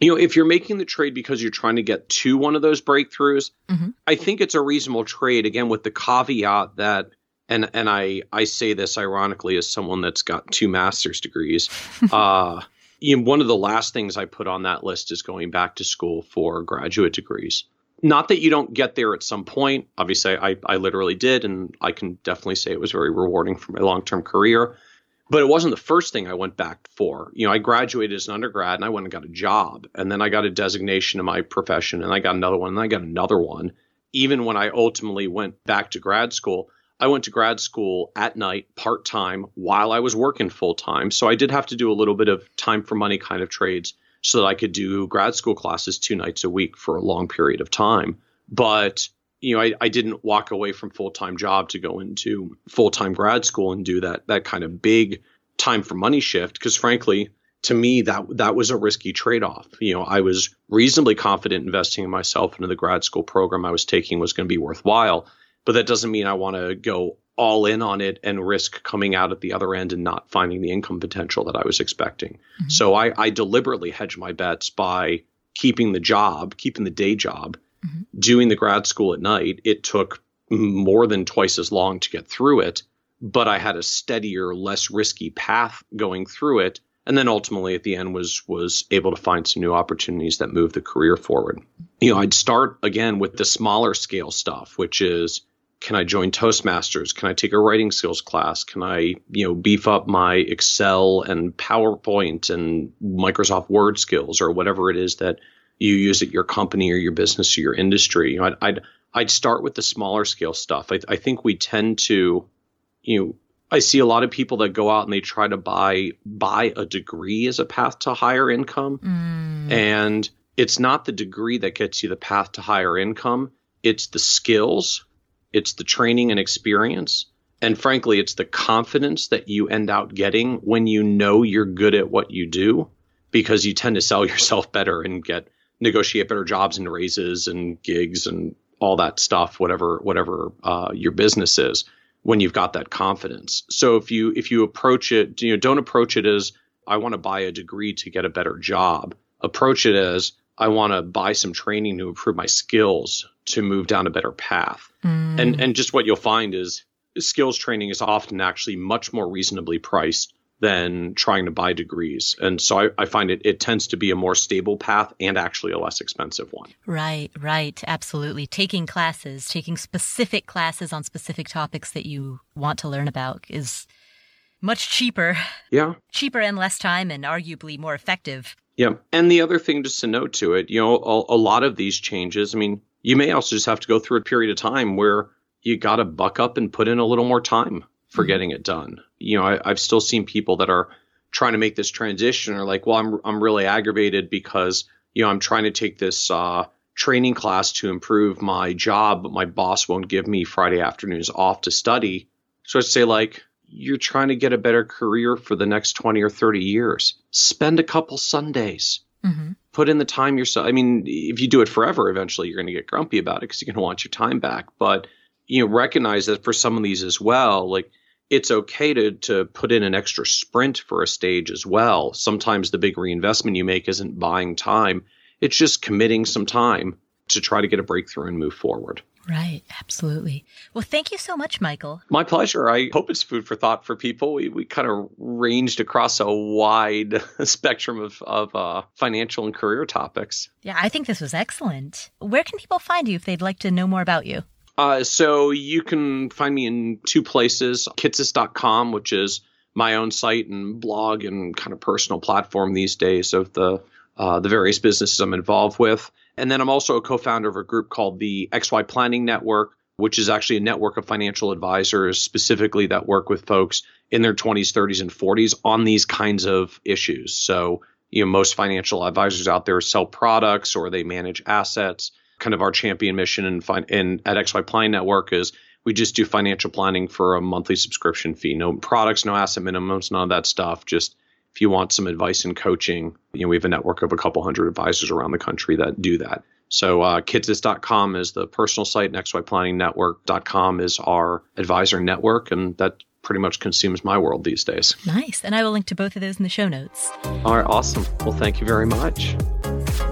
You know, if you're making the trade because you're trying to get to one of those breakthroughs, mm-hmm. I think it's a reasonable trade, again, with the caveat that, and and I, I say this ironically as someone that's got two master's degrees, uh, you know, one of the last things I put on that list is going back to school for graduate degrees. Not that you don't get there at some point. Obviously, I, I literally did, and I can definitely say it was very rewarding for my long-term career. But it wasn't the first thing I went back for. You know, I graduated as an undergrad and I went and got a job. And then I got a designation in my profession and I got another one and I got another one. Even when I ultimately went back to grad school, I went to grad school at night, part-time, while I was working full-time. So I did have to do a little bit of time for money kind of trades so that I could do grad school classes two nights a week for a long period of time. But you know, I, I didn't walk away from full-time job to go into full-time grad school and do that that kind of big time for money shift. Because frankly, to me, that that was a risky trade-off. You know, I was reasonably confident investing in myself into the grad school program I was taking was going to be worthwhile. But that doesn't mean I want to go all in on it and risk coming out at the other end and not finding the income potential that I was expecting. Mm-hmm. So I, I deliberately hedged my bets by keeping the job, keeping the day job, mm-hmm. doing the grad school at night. It took more than twice as long to get through it, but I had a steadier, less risky path going through it. And then ultimately at the end was was able to find some new opportunities that moved the career forward. You know, I'd start again with the smaller scale stuff, which is, can I join Toastmasters? Can I take a writing skills class? Can I, you know, beef up my Excel and PowerPoint and Microsoft Word skills or whatever it is that you use at your company or your business or your industry? You know, I'd, I'd, I'd start with the smaller scale stuff. I, I think we tend to, you know, I see a lot of people that go out and they try to buy buy a degree as a path to higher income. Mm. And it's not the degree that gets you the path to higher income. It's the skills. It's the training and experience. And frankly, it's the confidence that you end out getting when you know you're good at what you do, because you tend to sell yourself better and get negotiate better jobs and raises and gigs and all that stuff, whatever whatever uh, your business is, when you've got that confidence. So if you if you approach it, you know, don't approach it as I want to buy a degree to get a better job. Approach it as I want to buy some training to improve my skills to move down a better path. Mm. And and just what you'll find is skills training is often actually much more reasonably priced than trying to buy degrees. And so I, I find it it tends to be a more stable path and actually a less expensive one. Right, right. Absolutely. Taking classes, taking specific classes on specific topics that you want to learn about is much cheaper. Yeah. Cheaper and less time and arguably more effective. Yeah. And the other thing, just to note to it, you know, a, a lot of these changes, I mean, you may also just have to go through a period of time where you got to buck up and put in a little more time for mm-hmm. getting it done. You know, I, I've still seen people that are trying to make this transition are like, well, I'm I'm really aggravated because, you know, I'm trying to take this uh, training class to improve my job, but my boss won't give me Friday afternoons off to study. So I'd say, like, you're trying to get a better career for the next twenty or thirty years. Spend a couple Sundays. Mm-hmm. Put in the time yourself. I mean, if you do it forever, eventually you're going to get grumpy about it because you're going to want your time back. But, you know, recognize that for some of these as well, like, it's okay to to put in an extra sprint for a stage as well. Sometimes the big reinvestment you make isn't buying time. It's just committing some time to try to get a breakthrough and move forward. Right. Absolutely. Well, thank you so much, Michael. My pleasure. I hope it's food for thought for people. We we kind of ranged across a wide spectrum of, of uh, financial and career topics. Yeah, I think this was excellent. Where can people find you if they'd like to know more about you? Uh, so you can find me in two places, kitces dot com, which is my own site and blog and kind of personal platform these days of the uh, the various businesses I'm involved with. And then I'm also a co-founder of a group called the X Y Planning Network, which is actually a network of financial advisors specifically that work with folks in their twenties, thirties, and forties on these kinds of issues. So, you know, most financial advisors out there sell products or they manage assets. Kind of our champion mission and fin- and at X Y Planning Network is we just do financial planning for a monthly subscription fee. No products, no asset minimums, none of that stuff. Just if you want some advice and coaching, you know, we have a network of a couple hundred advisors around the country that do that. So uh, kitces dot com is the personal site, and X Y Planning Network dot com is our advisor network, and that pretty much consumes my world these days. Nice. And I will link to both of those in the show notes. All right. Awesome. Well, thank you very much.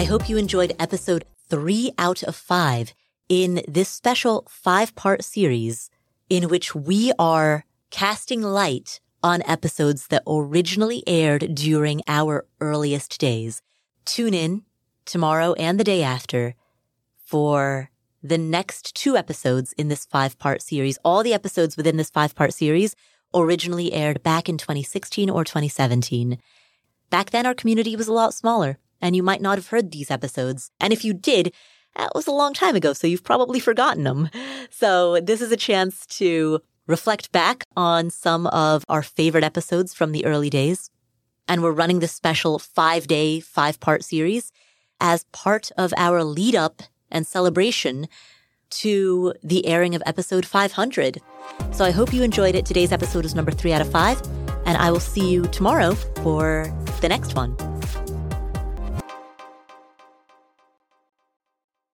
I hope you enjoyed episode three out of five in this special five-part series in which we are casting light on episodes that originally aired during our earliest days. Tune in tomorrow and the day after for the next two episodes in this five-part series. All the episodes within this five-part series originally aired back in twenty sixteen or twenty seventeen. Back then, our community was a lot smaller, and you might not have heard these episodes. And if you did, that was a long time ago, so you've probably forgotten them. So this is a chance to reflect back on some of our favorite episodes from the early days. And we're running this special five-day, five-part series as part of our lead-up and celebration to the airing of episode five hundred. So I hope you enjoyed it. Today's episode is number three out of five, and I will see you tomorrow for the next one.